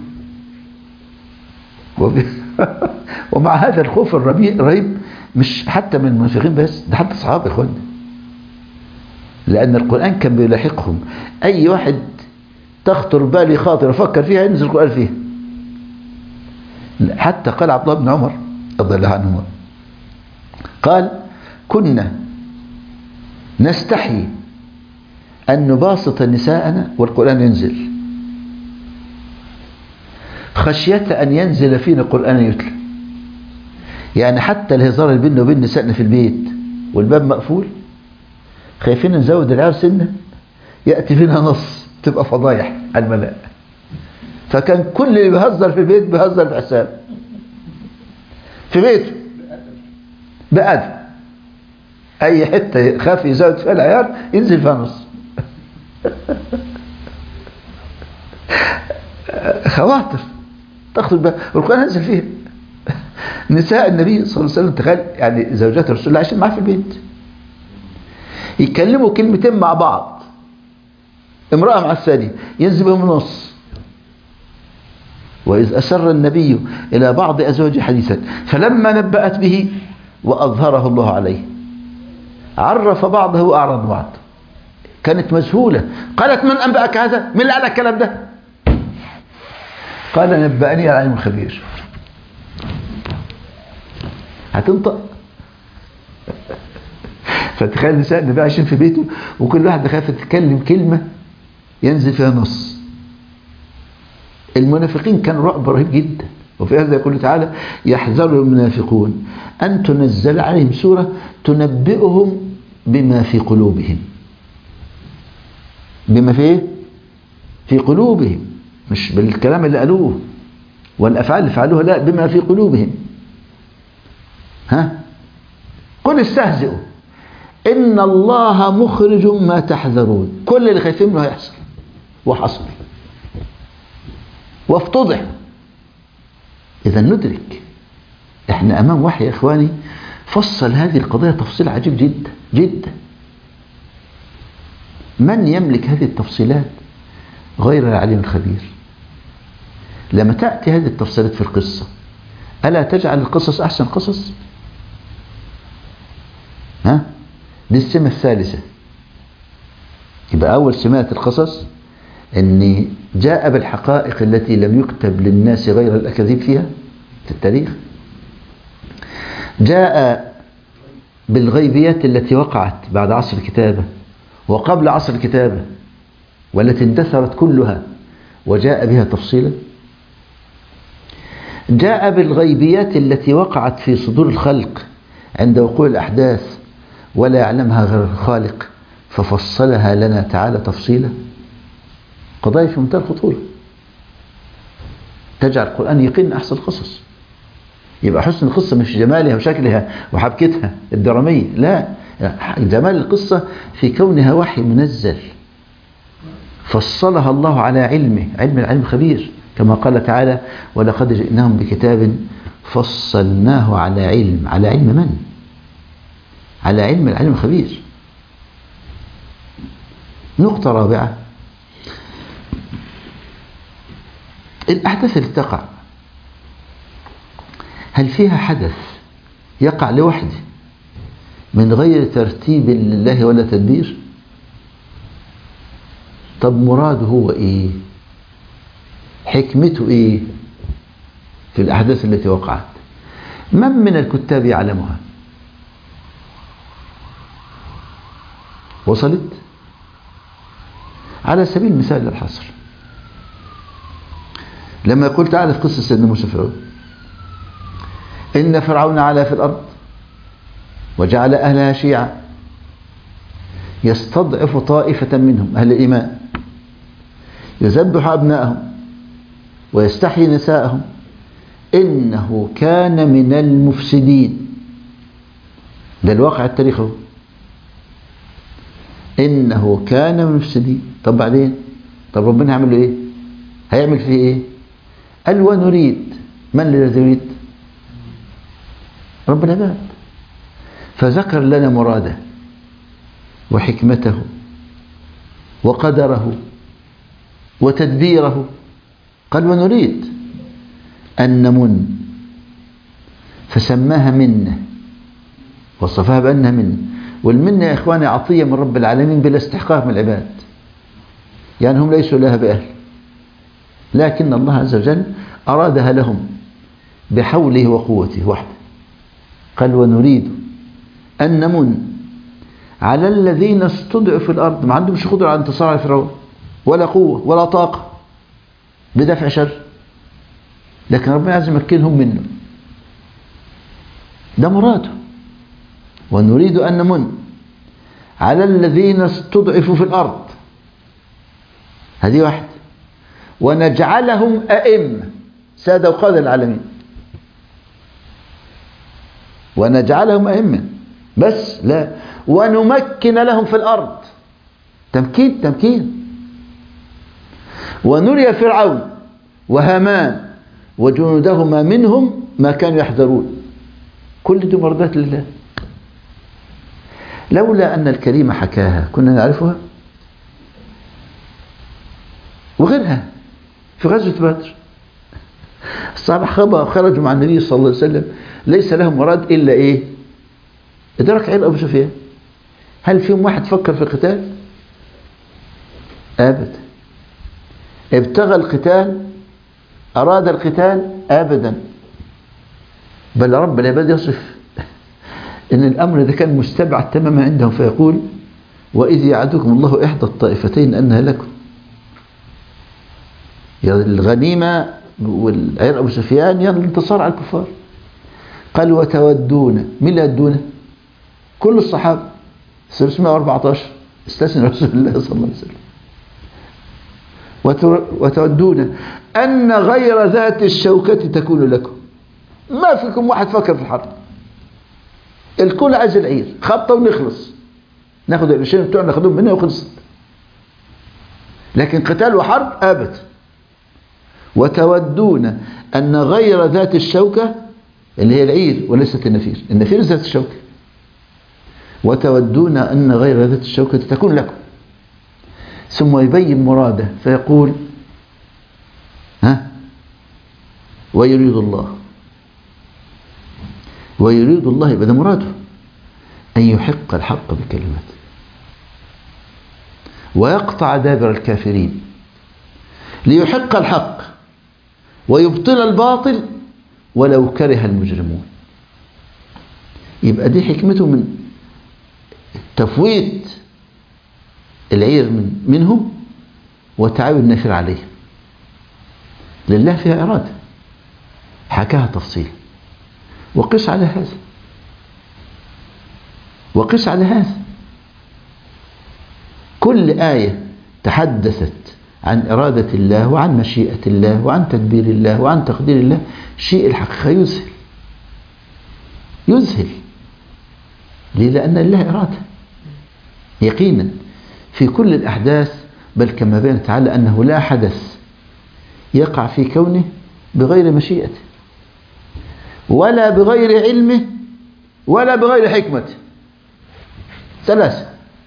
ومع هذا الخوف الرهيب مش حتى من المنافقين بس، ده حتى الصحابة يا اخوانا، لأن القرآن كان بيلاحقهم. أي واحد تخطر بالي خاطر أفكر فيها ينزل القرآن فيها. حتى قال عبد الله بن عمر رضي الله عنهما قال كنا نستحي أن نباسط نساءنا والقرآن ينزل خشية أن ينزل فينا القرآن يتلى. يعني حتى الهزار اللي بيننا وبين نسائنا في البيت والباب مقفول خايفين نزود العيال سنة يأتي فينا نص تبقى فضايح على الملأ. فكان كل اللي بيهزر في البيت بيهزر بحساب في بيته بأدب، أي حتة خاف يزود فيها العيال ينزل فيها نص. خواطر تاخذ بالك والقرآن نزل فيها. نساء النبي صلى الله عليه وسلم تخيل يعني زوجات الرسول الله عايشين معاه في البيت يتكلموا كلمتين مع بعض امرأة مع الثانية ينزل بهم نص. وإذ أسر النبي إلى بعض أزواجه حديثا فلما نبأت به وأظهره الله عليه عرف بعضه وأعرض بعض. كانت مذهولة قالت من أنبأك هذا؟ من اللي قال الكلام ده؟ قال نبأني العليم الخبير. هتنطق. فتخيل نساء النبي عايشين في بيته وكل واحد خايف تتكلم كلمة ينزل فيها نص. المنافقين كانوا رعب رهيب جدا. وفي هذا يقول تعالى يحذر المنافقون أن تنزل عليهم سورة تنبئهم بما في قلوبهم. بما في في قلوبهم، مش بالكلام اللي قالوه والأفعال اللي فعلوها، لا بما في قلوبهم. ها قل استهزئوا إن الله مخرج ما تحذرون. كل اللي خايفين منه هيحصل وحصل وافتضح. إذا ندرك احنا أمام وحي يا إخواني فصل هذه القضية تفصيل عجيب جدا جدا. من يملك هذه التفصيلات غير العليم الخبير؟ لما تأتي هذه التفصيلات في القصة ألا تجعل القصص أحسن قصص؟ ها؟ دي السمة الثالثة. يبقى أول سمات القصص أن جاء بالحقائق التي لم يكتب للناس غير الأكاذيب فيها في التاريخ. جاء بالغيبيات التي وقعت بعد عصر الكتابة وقبل عصر الكتابة والتي اندثرت كلها وجاء بها تفصيلا. جاء بالغيبيات التي وقعت في صدور الخلق عند وقوع الأحداث ولا يعلمها غير الخالق ففصلها لنا تعالى تفصيلا. قضايا في منتهى الخطورة تجعل القرآن يقين أحسن القصص. يبقى حسن القصة مش جمالها وشكلها وحبكتها الدرامية، لا، جمال القصة في كونها وحي منزل فصلها الله على علمه، علم العلم خبير، كما قال تعالى ولقد جئناهم بكتاب فصلناه على علم. على علم من؟ على علم العلم الخبير. نقطة رابعة، الأحداث اللي تقع هل فيها حدث يقع لوحده من غير ترتيب لله ولا تدبير؟ طب مراده هو ايه؟ حكمته ايه في الأحداث التي وقعت؟ من من الكتاب يعلمها؟ وصلت؟ على سبيل المثال للحصر، لما يقول تعالى في قصة سيدنا موسى فرعون: إن فرعون علا في الأرض وجعل أهلها شيعا يستضعف طائفة منهم أهل الإيمان يذبح أبناءهم ويستحيي نساءهم إنه كان من المفسدين. ده الواقع التاريخي، إنه كان من المفسدين. طب بعدين، طب ربنا هيعمل له إيه؟ هيعمل فيه إيه؟ قال ونريد. من الذي يريد؟ رب العباد. فذكر لنا مراده وحكمته وقدره وتدبيره. قال ونريد أن نمن، فسماها منة، وصفها بأنها منة. والمنة يا إخواني عطية من رب العالمين بلا استحقاق من العباد، يعني هم ليسوا لها بأهل، لكن الله عز وجل أرادها لهم بحوله وقوته وحده. قال ونريد أن نمن على الذين استضعفوا في الأرض. ما عندهمش قدرة على انتصار على فرعون، ولا قوة ولا طاقة بدفع شر، لكن ربنا عايز يمكنهم منه. ده مراده. ونريد أن نمن على الذين استضعفوا في الأرض، هذه واحد، ونجعلهم أئمة سادة وقادة العالمين. ونجعلهم أئمة بس لا، ونمكن لهم في الأرض. تمكين تمكين. ونري فرعون وهامان وجنودهما منهم ما كانوا يحذرون. كل دي مرضات لله. لولا أن الكريم حكاها كنا نعرفها، وغيرها. في غزوة بدر الصحابة خرجوا مع النبي صلى الله عليه وسلم ليس لهم مراد إلا إيه؟ إدراك عين أبو سفيان. هل فيهم واحد فكر في القتال؟ أبدا. ابتغى القتال؟ أراد القتال؟ أبدا. بل رب العباد يصف إن الأمر ده كان مستبعد تماما عندهم، فيقول: وإذ يعدكم الله إحدى الطائفتين أنها لكم. الغنيمة والعير أبو سفيان يعني الانتصار على الكفار. قال وتودون. مين اللي يودونه؟ كل الصحابة ثلاثمائة وأربعة عشر استثنى رسول الله صلى الله عليه وسلم. وتودون أن غير ذات الشوكة تكون لكم. ما فيكم واحد فكر في الحرب، الكل عايز العير، خبطة ونخلص، ناخد القرشين بتوعنا ناخدهم منها وخلصت. لكن قتال وحرب أبدا. وتودون أن غير ذات الشوكة اللي هي العير وليست النفير، النفير ذات الشوكة. وتودون أن غير ذات الشوكة تكون لكم. ثم يبين مراده فيقول: ها ويريد الله. ويريد الله يبقى ده مراده أن يحق الحق بكلمته ويقطع دابر الكافرين، ليحق الحق ويبطل الباطل ولو كره المجرمون. يبقى دي حكمته من تفويت العير من منهم وتعاون النفير عليه. لله فيها إرادة، حكاها تفصيل. وقس على هذا، وقس على هذا. كل آية تحدثت عن إرادة الله وعن مشيئة الله وعن تدبير الله وعن تقدير الله، شيء الحقيقة يذهل يذهل. ليه؟ لأن الله إرادة يقينا في كل الأحداث. بل كما بين تعالى أنه لا حدث يقع في كونه بغير مشيئته ولا بغير علمه ولا بغير حكمته. ثلاثة.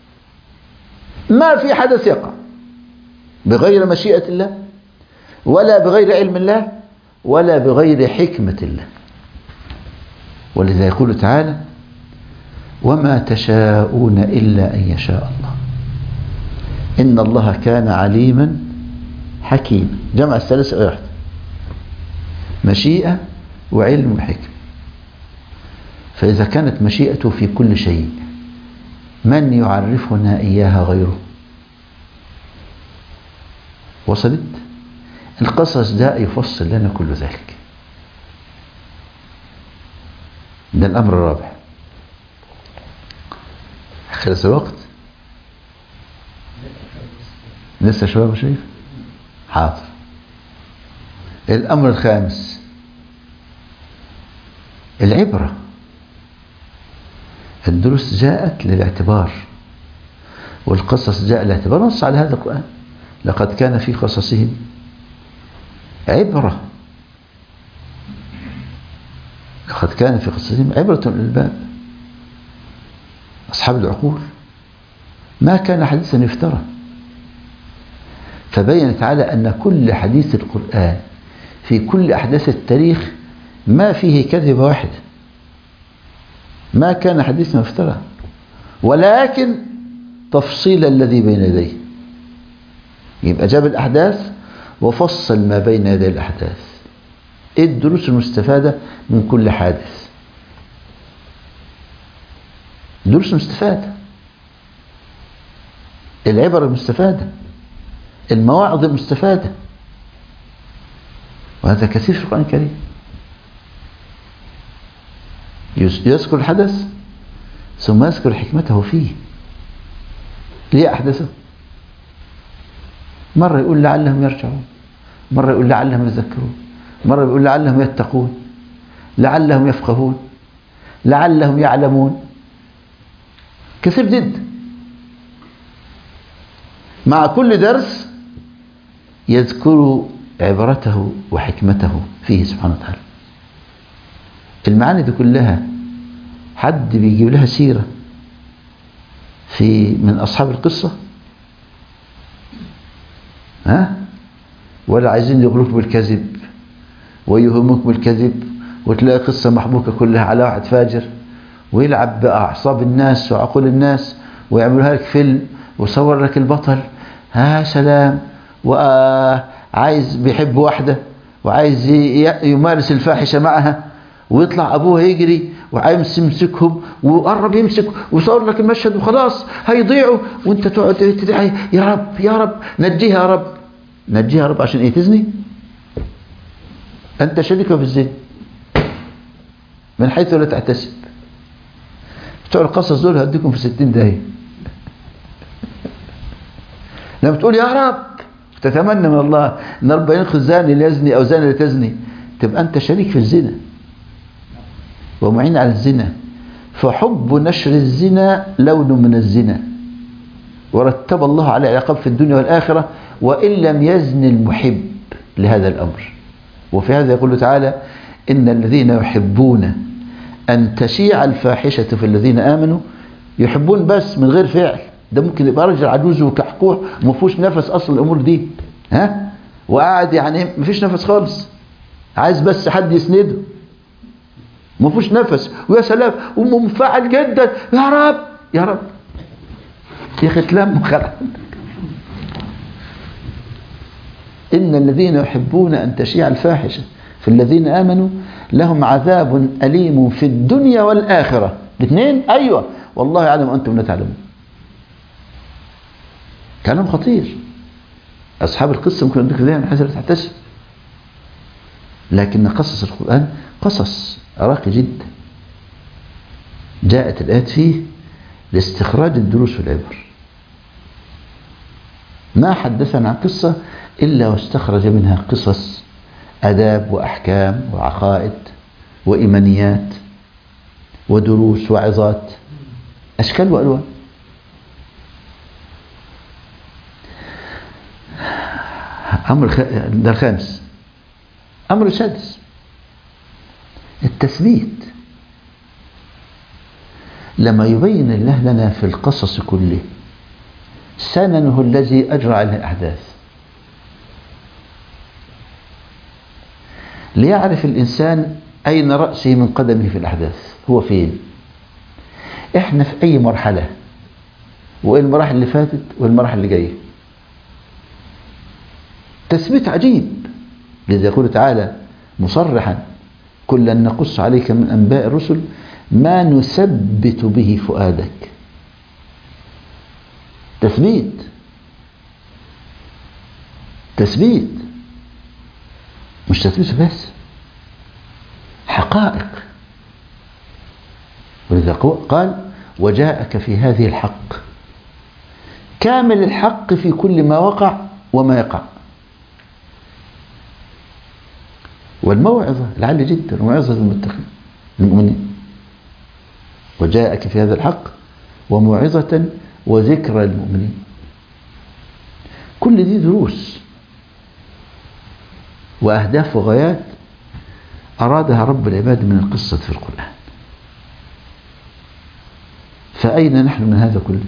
ما في حدث يقع بغير مشيئة الله ولا بغير علم الله ولا بغير حكمة الله. ولذا يقول تعالى: وما تشاءون إلا أن يشاء الله إن الله كان عليما حكيما. جمع الثلاث واحد: مشيئة وعلم وحكمة. فإذا كانت مشيئته في كل شيء، من يعرفنا إياها غيره؟ وصلت؟ القصص ده يفصل لنا كل ذلك. ده الأمر الرابع. خلص الوقت؟ لسه شباب شايف؟ حاضر. الأمر الخامس العبرة. الدروس جاءت للاعتبار، والقصص جاء للاعتبار. نص على هذا القرآن: لقد كان في قصصهم عبرة. لقد كان في قصصهم عبرة للألباب، أصحاب العقول. ما كان حديثا يفترى. فبين تعالى أن كل حديث القرآن في كل أحداث التاريخ ما فيه كذبة واحدة، ما كان حديثا يفترى، ولكن تفصيل الذي بين يديه. يبقى جاب الأحداث وفصل ما بين يدي الأحداث. إيه الدروس المستفادة من كل حادث؟ دروس مستفادة، العبر المستفادة، المواعظ المستفادة، وهذا كثير في القرآن الكريم. يذكر الحدث ثم يذكر حكمته فيه. ليه أحدثه؟ مرة يقول لعلهم يرجعون، مرة يقول لعلهم يذكرون، مرة يقول لعلهم يتقون، لعلهم يفقهون، لعلهم يعلمون. كثير جدا. مع كل درس يذكر عبرته وحكمته فيه سبحانه وتعالى. المعاني دي كلها حد بيجيب لها سيرة في من أصحاب القصة؟ ها؟ ولا عايزين يغلوك بالكذب ويهموك بالكذب، وتلاقي قصة محبوكة كلها على واحد فاجر ويلعب بأعصاب الناس وعقول الناس ويعملها لك فيلم ويصور لك البطل ها سلام، وعايز بيحب واحدة وعايز يمارس الفاحشة معها، ويطلع أبوه يجري وعايز يمسكهم وقرب يمسك ويصور لك المشهد وخلاص هيضيعوا، وانت تقعد تدعي يا رب يا رب نجيها يا رب نجيها يا رب. عشان ايه؟ تزني؟ انت شريكه في الزنا من حيث لا تحتسب. بتوع القصص دول هديكم في ستين دقيقة. لما تقول يا رب تتمنى من الله ان ربنا ينقذ زاني ليزني او زاني لتزني، تبقى انت شريك في الزنا ومعين على الزنا. فحب نشر الزنا لون من الزنا، ورتب الله على العقاب في الدنيا والآخرة وإن لم يزن المحب لهذا الأمر. وفي هذا يقول تعالى: إن الذين يحبون أن تشيع الفاحشة في الذين آمنوا. يحبون بس من غير فعل. ده ممكن يبقى رجل عجوز وكحكوح وما فيهوش نفس أصلا الأمور دي، ها، وقاعد يعني ما فيش نفس خالص، عايز بس حد يسنده، ما فيهوش نفس، ويا سلام ومنفعل جدا يا رب يا رب. يا اخي تلم خلع. إن الذين يحبون أن تشيع الفاحشة في الذين آمنوا لهم عذاب أليم في الدنيا والآخرة. الاثنين أيوة، والله يعلم وأنتم لا تعلمون. كلام خطير. أصحاب القصة ممكن أن ذهن حيث لا تحتسب، لكن قصص القرآن قصص راقي جدا. جاءت الآيات فيه لاستخراج الدروس والعبر. ما حدثنا عن قصة إلا واستخرج منها قصص آداب وأحكام وعقائد وإيمانيات ودروس وعظات، أشكال وألوان. أمر خ... ده الخامس. أمر السادس التثبيت. لما يبين الله لنا في القصص كله سننه الذي أجرى عليه الأحداث، ليعرف الإنسان أين رأسه من قدمه في الأحداث، هو فين، إحنا في أي مرحلة، وإيه المراحل اللي فاتت والمراحل اللي جاية. تثبيت عجيب. لذا يقول تعالى مصرحا: كلا نقص عليك من أنباء الرسل ما نثبت به فؤادك. تثبيت. تثبيت، مش تثبيت بس، حقائق. ولذا قال وجاءك في هذه الحق، كامل الحق في كل ما وقع وما يقع. والموعظة العالية جدا، وموعظة المتقين المؤمنين. وجاءك في هذا الحق وموعظة وذكرى المؤمنين. كل دي دروس وأهداف وغايات أرادها رب العباد من القصة في القرآن. فأين نحن من هذا كله؟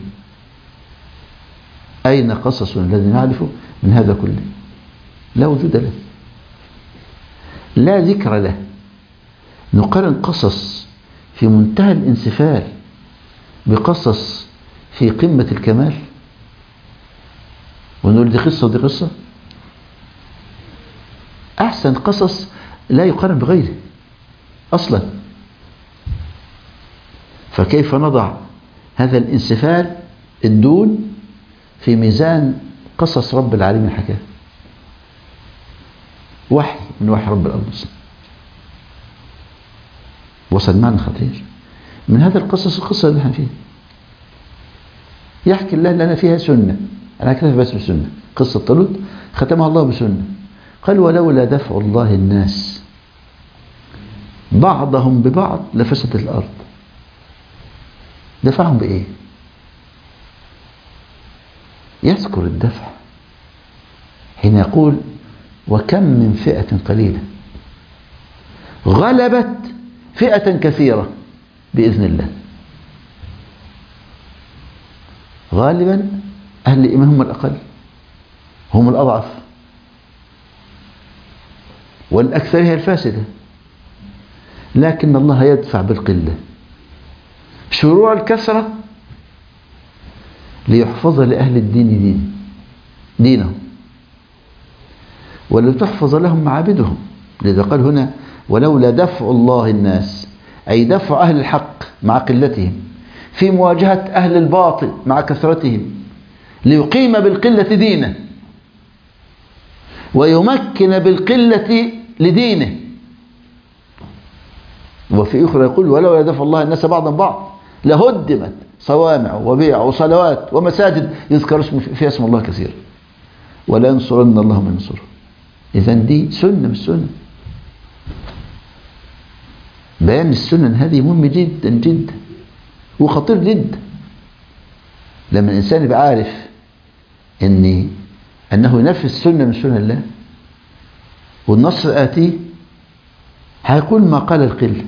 أين قصصنا الذي نعرفه من هذا كله؟ لا وجود له، لا ذكر له. نقارن قصص في منتهى الانسفال بقصص في قمة الكمال ونقول دي قصة ودي قصة؟ أحسن قصص لا يقارن بغيره أصلا. فكيف نضع هذا الانسفال الدون في ميزان قصص رب العالمين حكاه؟ وحي من وحي رب الأرض. وصل معنى خطير من هذا القصص. القصة اللي نحن فيها يحكي الله لنا فيها سنة. أنا كتب بس بسنة. قصة طالوت ختمها الله بسنة. قال ولولا دفع الله الناس بعضهم ببعض لفسدت الأرض. دفعهم بإيه؟ يذكر الدفع حين يقول وكم من فئة قليلة غلبت فئة كثيرة بإذن الله. غالبا أهل الإيمان هم الأقل، هم الأضعف، والأكثر هي الفاسدة. لكن الله يدفع بالقلة شروع الكثرة ليحفظ لأهل الدين دين دينهم ولتحفظ لهم معابدهم. لذا قال هنا ولولا دفع الله الناس، أي دفع أهل الحق مع قلتهم في مواجهة أهل الباطل مع كثرتهم، ليقيم بالقلة دينه ويمكن بالقلة لدينه. وفي أخرى يقول ولولا دفع الله الناس بعضا بعض لهدمت صوامع وبيع وصلوات ومساجد يذكر اسم فيها اسم الله كثير ولا ينصرن الله من ينصره. إذن دي سنة من السنة. بيان السنن هذه مهم جدا جدا وخطير جدا. لما الإنسان يبقى عارف إن أنه ينفذ سنة من سنن الله والنصر آتيه، هيقول ما قال القلة.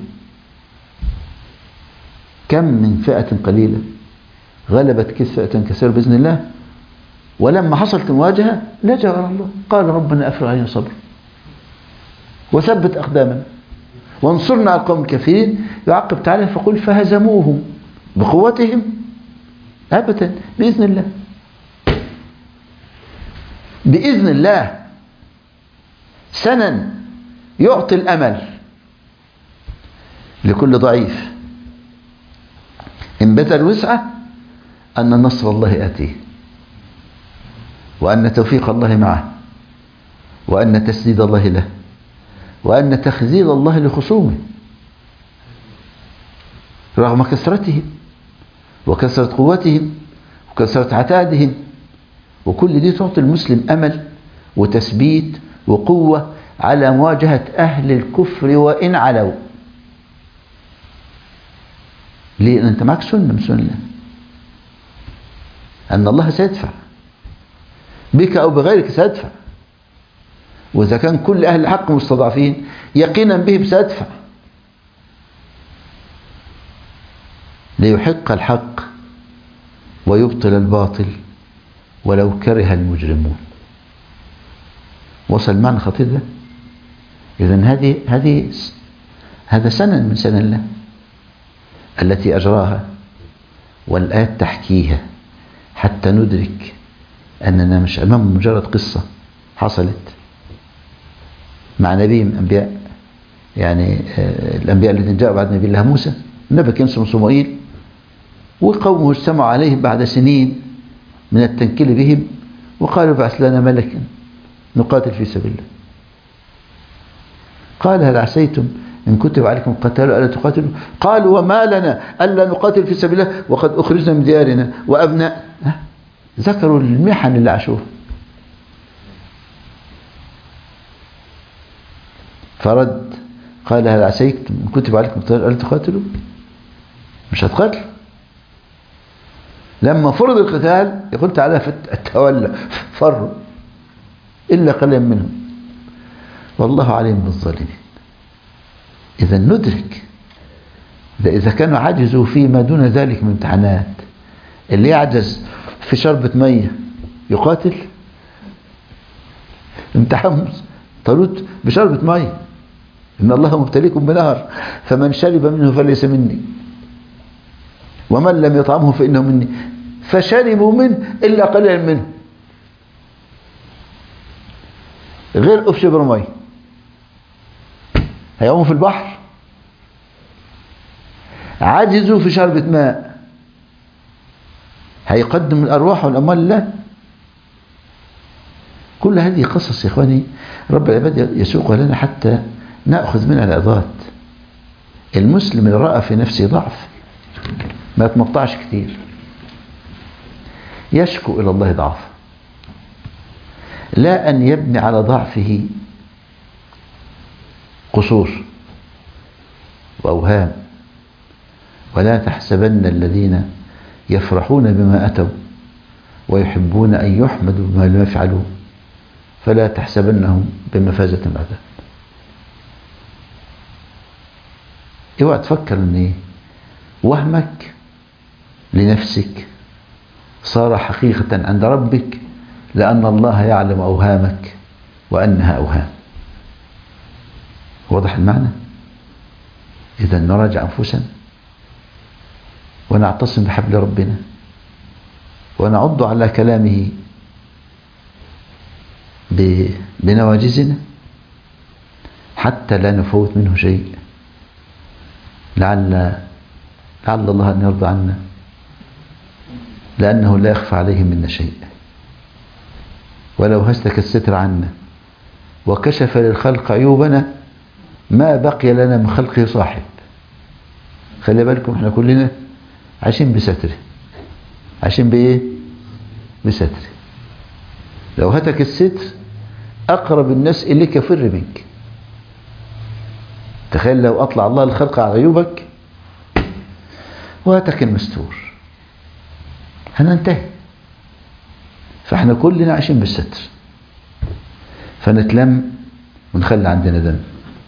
كم من فئة قليلة غلبت فئة كثيرة بإذن الله. ولما حصلت المواجهة لجأ على الله، قال ربنا أفرغ علينا صبر وثبت أقدامنا وانصرنا على القوم الكافرين. يعقب تعالى فقل فهزموهم بقوتهم أبدا بإذن الله. بإذن الله سنن يعطي الأمل لكل ضعيف إن بذل وسعه أن نصر الله آتيه، وأن توفيق الله معه، وأن تسديد الله له، وأن تخذيل الله لخصومه رغم كثرتهم وكثرة قوتهم وكثرة عتادهم. وكل دي تعطي المسلم أمل وتثبيت وقوة على مواجهة أهل الكفر وإن علوا. ليه؟ أنت معك سنة من سنة الله أن الله سيدفع بك أو بغيرك، سيدفع. وإذا كان كل أهل الحق مستضعفين يقينا بهم سيدفع ليحق الحق ويبطل الباطل ولو كره المجرمون. وصل معنى خطير ده. إذن هذه هذه هذا سنن من سنن الله التي أجراها، والآيات تحكيها حتى ندرك أننا مش أمام مجرد قصة حصلت مع نبي من أنبياء، يعني الأنبياء الذين جاءوا بعد نبي الله موسى. النبي كان اسمه صموئيل وقومه اجتمعوا عليه بعد سنين من التنكيل بهم وقالوا ابعث لنا ملكا نقاتل في سبيل الله. قال هل عسيتم إن كتب عليكم القتال ألا تقاتلوا؟ قالوا وما لنا ألا نقاتل في سبيل الله وقد أخرجنا من ديارنا وأبناء. ذكروا المحن اللي عاشوها. فرد قال هل عسيتم إن كتب عليكم القتال ألا تقاتلوا؟ مش هتقاتلوا. لما فرض القتال يقول تعالى فتولى فروا إلا قليلا منهم والله عليم بالظالمين. إذا ندرك ده إذا كانوا عجزوا فيما دون ذلك من امتحانات، اللي يعجز في شربة مية يقاتل. امتحان طالوت بشربة مية، إن الله مبتليكم بنهر فمن شرب منه فليس مني ومن لم يطعمه فإنه مني، فشربوا منه إلا قليلا منه غير أف شبر مية. هيعوموا في البحر، عجزوا في شربة ماء، هيقدم الأرواح والأموال لله. كل هذه قصص يا إخواني رب العباد يسوقها لنا حتى نأخذ منها العظات. المسلم اللي رأى في نفسه ضعف ما يتمطعش كتير، يشكو إلى الله ضعف، لا أن يبني على ضعفه قصور وأوهام. ولا تحسبن الذين يفرحون بما أتوا ويحبون أن يحمدوا بما لم يفعلوا فلا تحسبنهم بمفازة العذاب. اوعى تفكر ان وهمك لنفسك صار حقيقة عند ربك، لأن الله يعلم أوهامك وأنها أوهام. واضح المعنى؟ إذا نراجع أنفسنا ونعتصم بحبل ربنا ونعض على كلامه بنواجزنا حتى لا نفوت منه شيء، لعل لعل الله أن يرضى عنا، لأنه لا يخفى عليه منا شيء. ولو هستك الستر عنا وكشف للخلق عيوبنا ما بقي لنا من خلقه صاحب. خلي بالكم احنا كلنا عايشين بستره، عايشين بايه؟ بستره. لو هتك الستر أقرب الناس إليك يفر منك. تخيل لو أطلع الله الخلق على عيوبك وهتك المستور هننتهي. فاحنا كلنا عايشين بالستر، فنتلم ونخلي عندنا ذنب.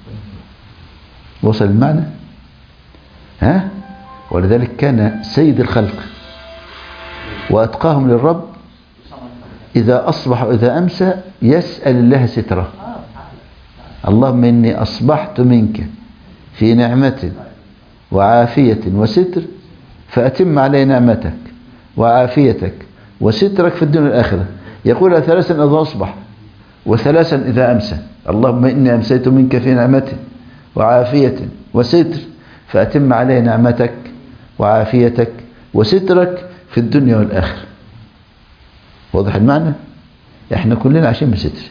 وصل المعنى؟ ها؟ ولذلك كان سيد الخلق وأتقاهم للرب إذا أصبح وإذا أمسى يسأل الله ستره. اللهم إني أصبحت منك في نعمة وعافية وستر فأتم علي نعمتك وعافيتك وسترك في الدنيا والآخرة. يقول ثلاثا إذا أصبح وثلاثا إذا أمسى. اللهم إني أمسيت منك في نعمة وعافية وستر فأتم علي نعمتك وعافيتك وسترك في الدنيا والآخرة. واضح المعنى؟ احنا كلنا عايشين بستر،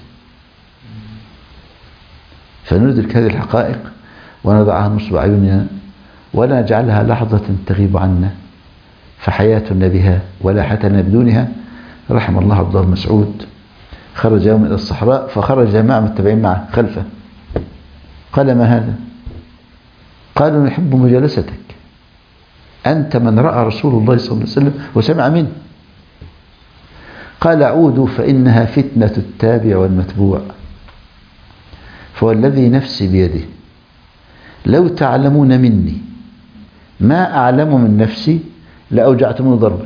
فندرك هذه الحقائق ونضعها نصب أعيننا ولا نجعلها لحظة تغيب عنا، فحياتنا بها ولا حياتنا بدونها. رحم الله عبد الله بن مسعود خرج يوم إلى الصحراء فخرج جماعة متبعين معه خلفه. قال ما هذا؟ قالوا نحب مجالستك، أنت من رأى رسول الله صلى الله عليه وسلم وسمع منه. قال عودوا فإنها فتنة التابع والمتبوع، فوالذي نفسي بيده لو تعلمون مني ما أعلم من نفسي لأوجعتموني ضربا.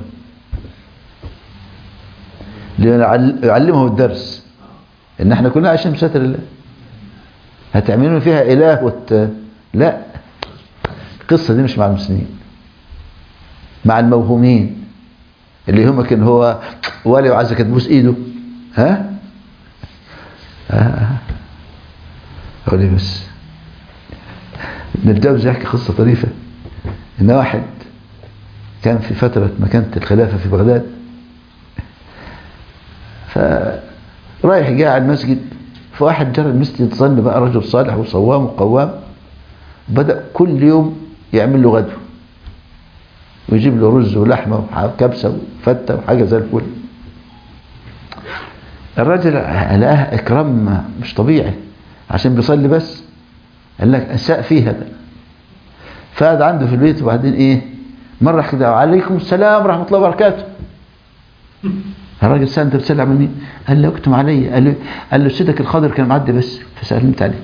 ليعلمه الدرس إن احنا كلنا عايشين بستر الله. هتعملون فيها إله وت... لا، القصة دي مش مع المسلمين، مع الموهومين اللي يهمك ان هو ولي وعايزك تبوس ايده. ها ها قولي بس. ابن الجوزي يحكي قصة طريفة ان واحد كان في فترة مكانة الخلافة في بغداد، رايح جاي على المسجد، فواحد جرى المسجد يتصلي بقى، رجل صالح وصوام وقوام، بدأ كل يوم يعمل له غدوة ويجيب له رز ولحمة وكبسة وفتة وحاجة زي الفل. الراجل لقاه إكرام مش طبيعي عشان بيصلي بس، قال لك أساء فيها ده. فقعد عنده في البيت، وبعدين إيه مرة كده وعليكم السلام ورحمة الله وبركاته. الراجل سأل أنت بتسلم على مين؟ قال له اكتم علي. قال له قال له سيدك الخضر كان معدي بس فسلمت عليه.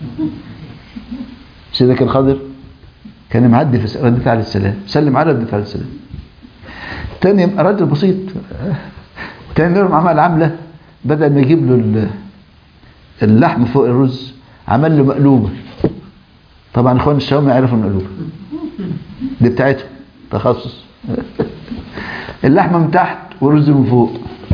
سيدك الخضر كان معدي فرديت عليه السلام، سلم عليه رديت عليه السلام. تاني راجل بسيط، تاني يوم عمل عملة، بدل ما يجيب له اللحم فوق الرز عمل له مقلوبة. طبعا اخوان الشاومي يعرفوا المقلوبة دي بتاعتهم تخصص. اللحمة من تحت والرز من فوق.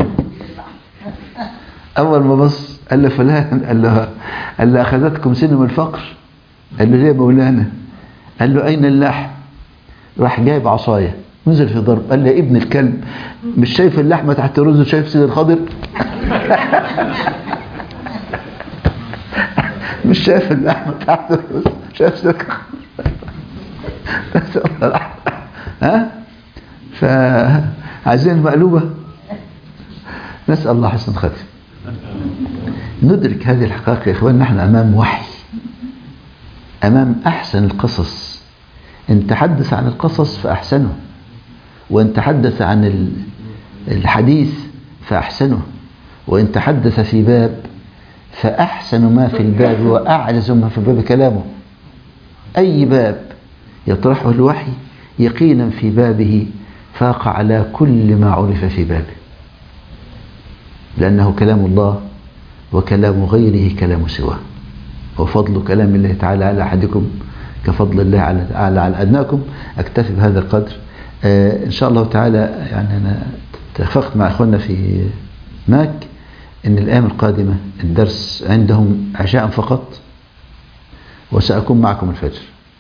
اول ما بص قال له فلان، قال له قال له اخذتكم سنم الفقر؟ قال له ليه يا مولانا؟ قال له اين اللحم؟ راح جايب عصايه نزل في ضرب. قال له يا ابن الكلب، مش شايف اللحمه تحت الرز وشايف سيد الخضر؟ مش شايف اللحمه تحت الرز شايف سيد الخضر؟ ها؟ فعايزين مقلوبه. نسال الله حسن الختم. ندرك هذه الحقائق يا اخوان، نحن امام وحي، امام احسن القصص. ان تحدث عن القصص فاحسنه، وان تحدث عن الحديث فاحسنه، وان تحدث في باب فاحسن ما في الباب واعجز ما في الباب كلامه. اي باب يطرحه الوحي يقينا في بابه فاق على كل ما عرف في بابه، لانه كلام الله وكلام غيره كلام سواه، وفضل كلام الله تعالى على أحدكم كفضل الله على على على أدناكم. أكتفي بهذا القدر. آه إن شاء الله تعالى. يعني أنا اتفقت مع أخواننا في ماك إن الأيام القادمة الدرس عندهم عشاء فقط، وسأكون معكم الفجر.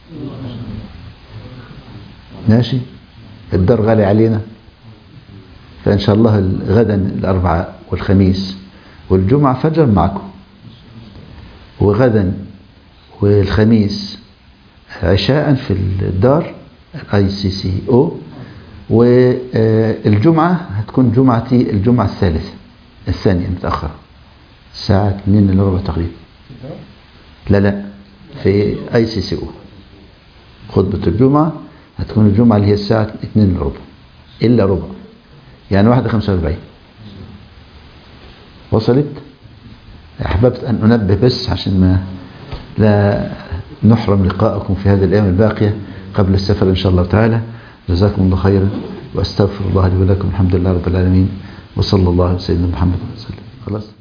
ماشي؟ الدار غالي علينا، فإن شاء الله غدا الأربعاء والخميس والجمعة فجر معكم، وغدا والخميس عشاء في الدار اي سي سي او، والجمعة هتكون جمعتي الجمعة الثالثة الثانية متأخرة الساعة اثنين الا ربع تقريبا. لا لا في اي سي سي او خطبة الجمعة هتكون الجمعة اللي هي الساعة اثنين الا ربع الا ربع، يعني واحدة خمسة واربعين. وصلت؟ أحببت أن أنبه بس عشان ما لا نحرم لقاءكم في هذه الأيام الباقية قبل السفر إن شاء الله تعالى. جزاكم الله خيرا، وأستغفر الله لي ولكم. الحمد لله رب العالمين، وصلى الله على سيدنا محمد وسلم. خلاص.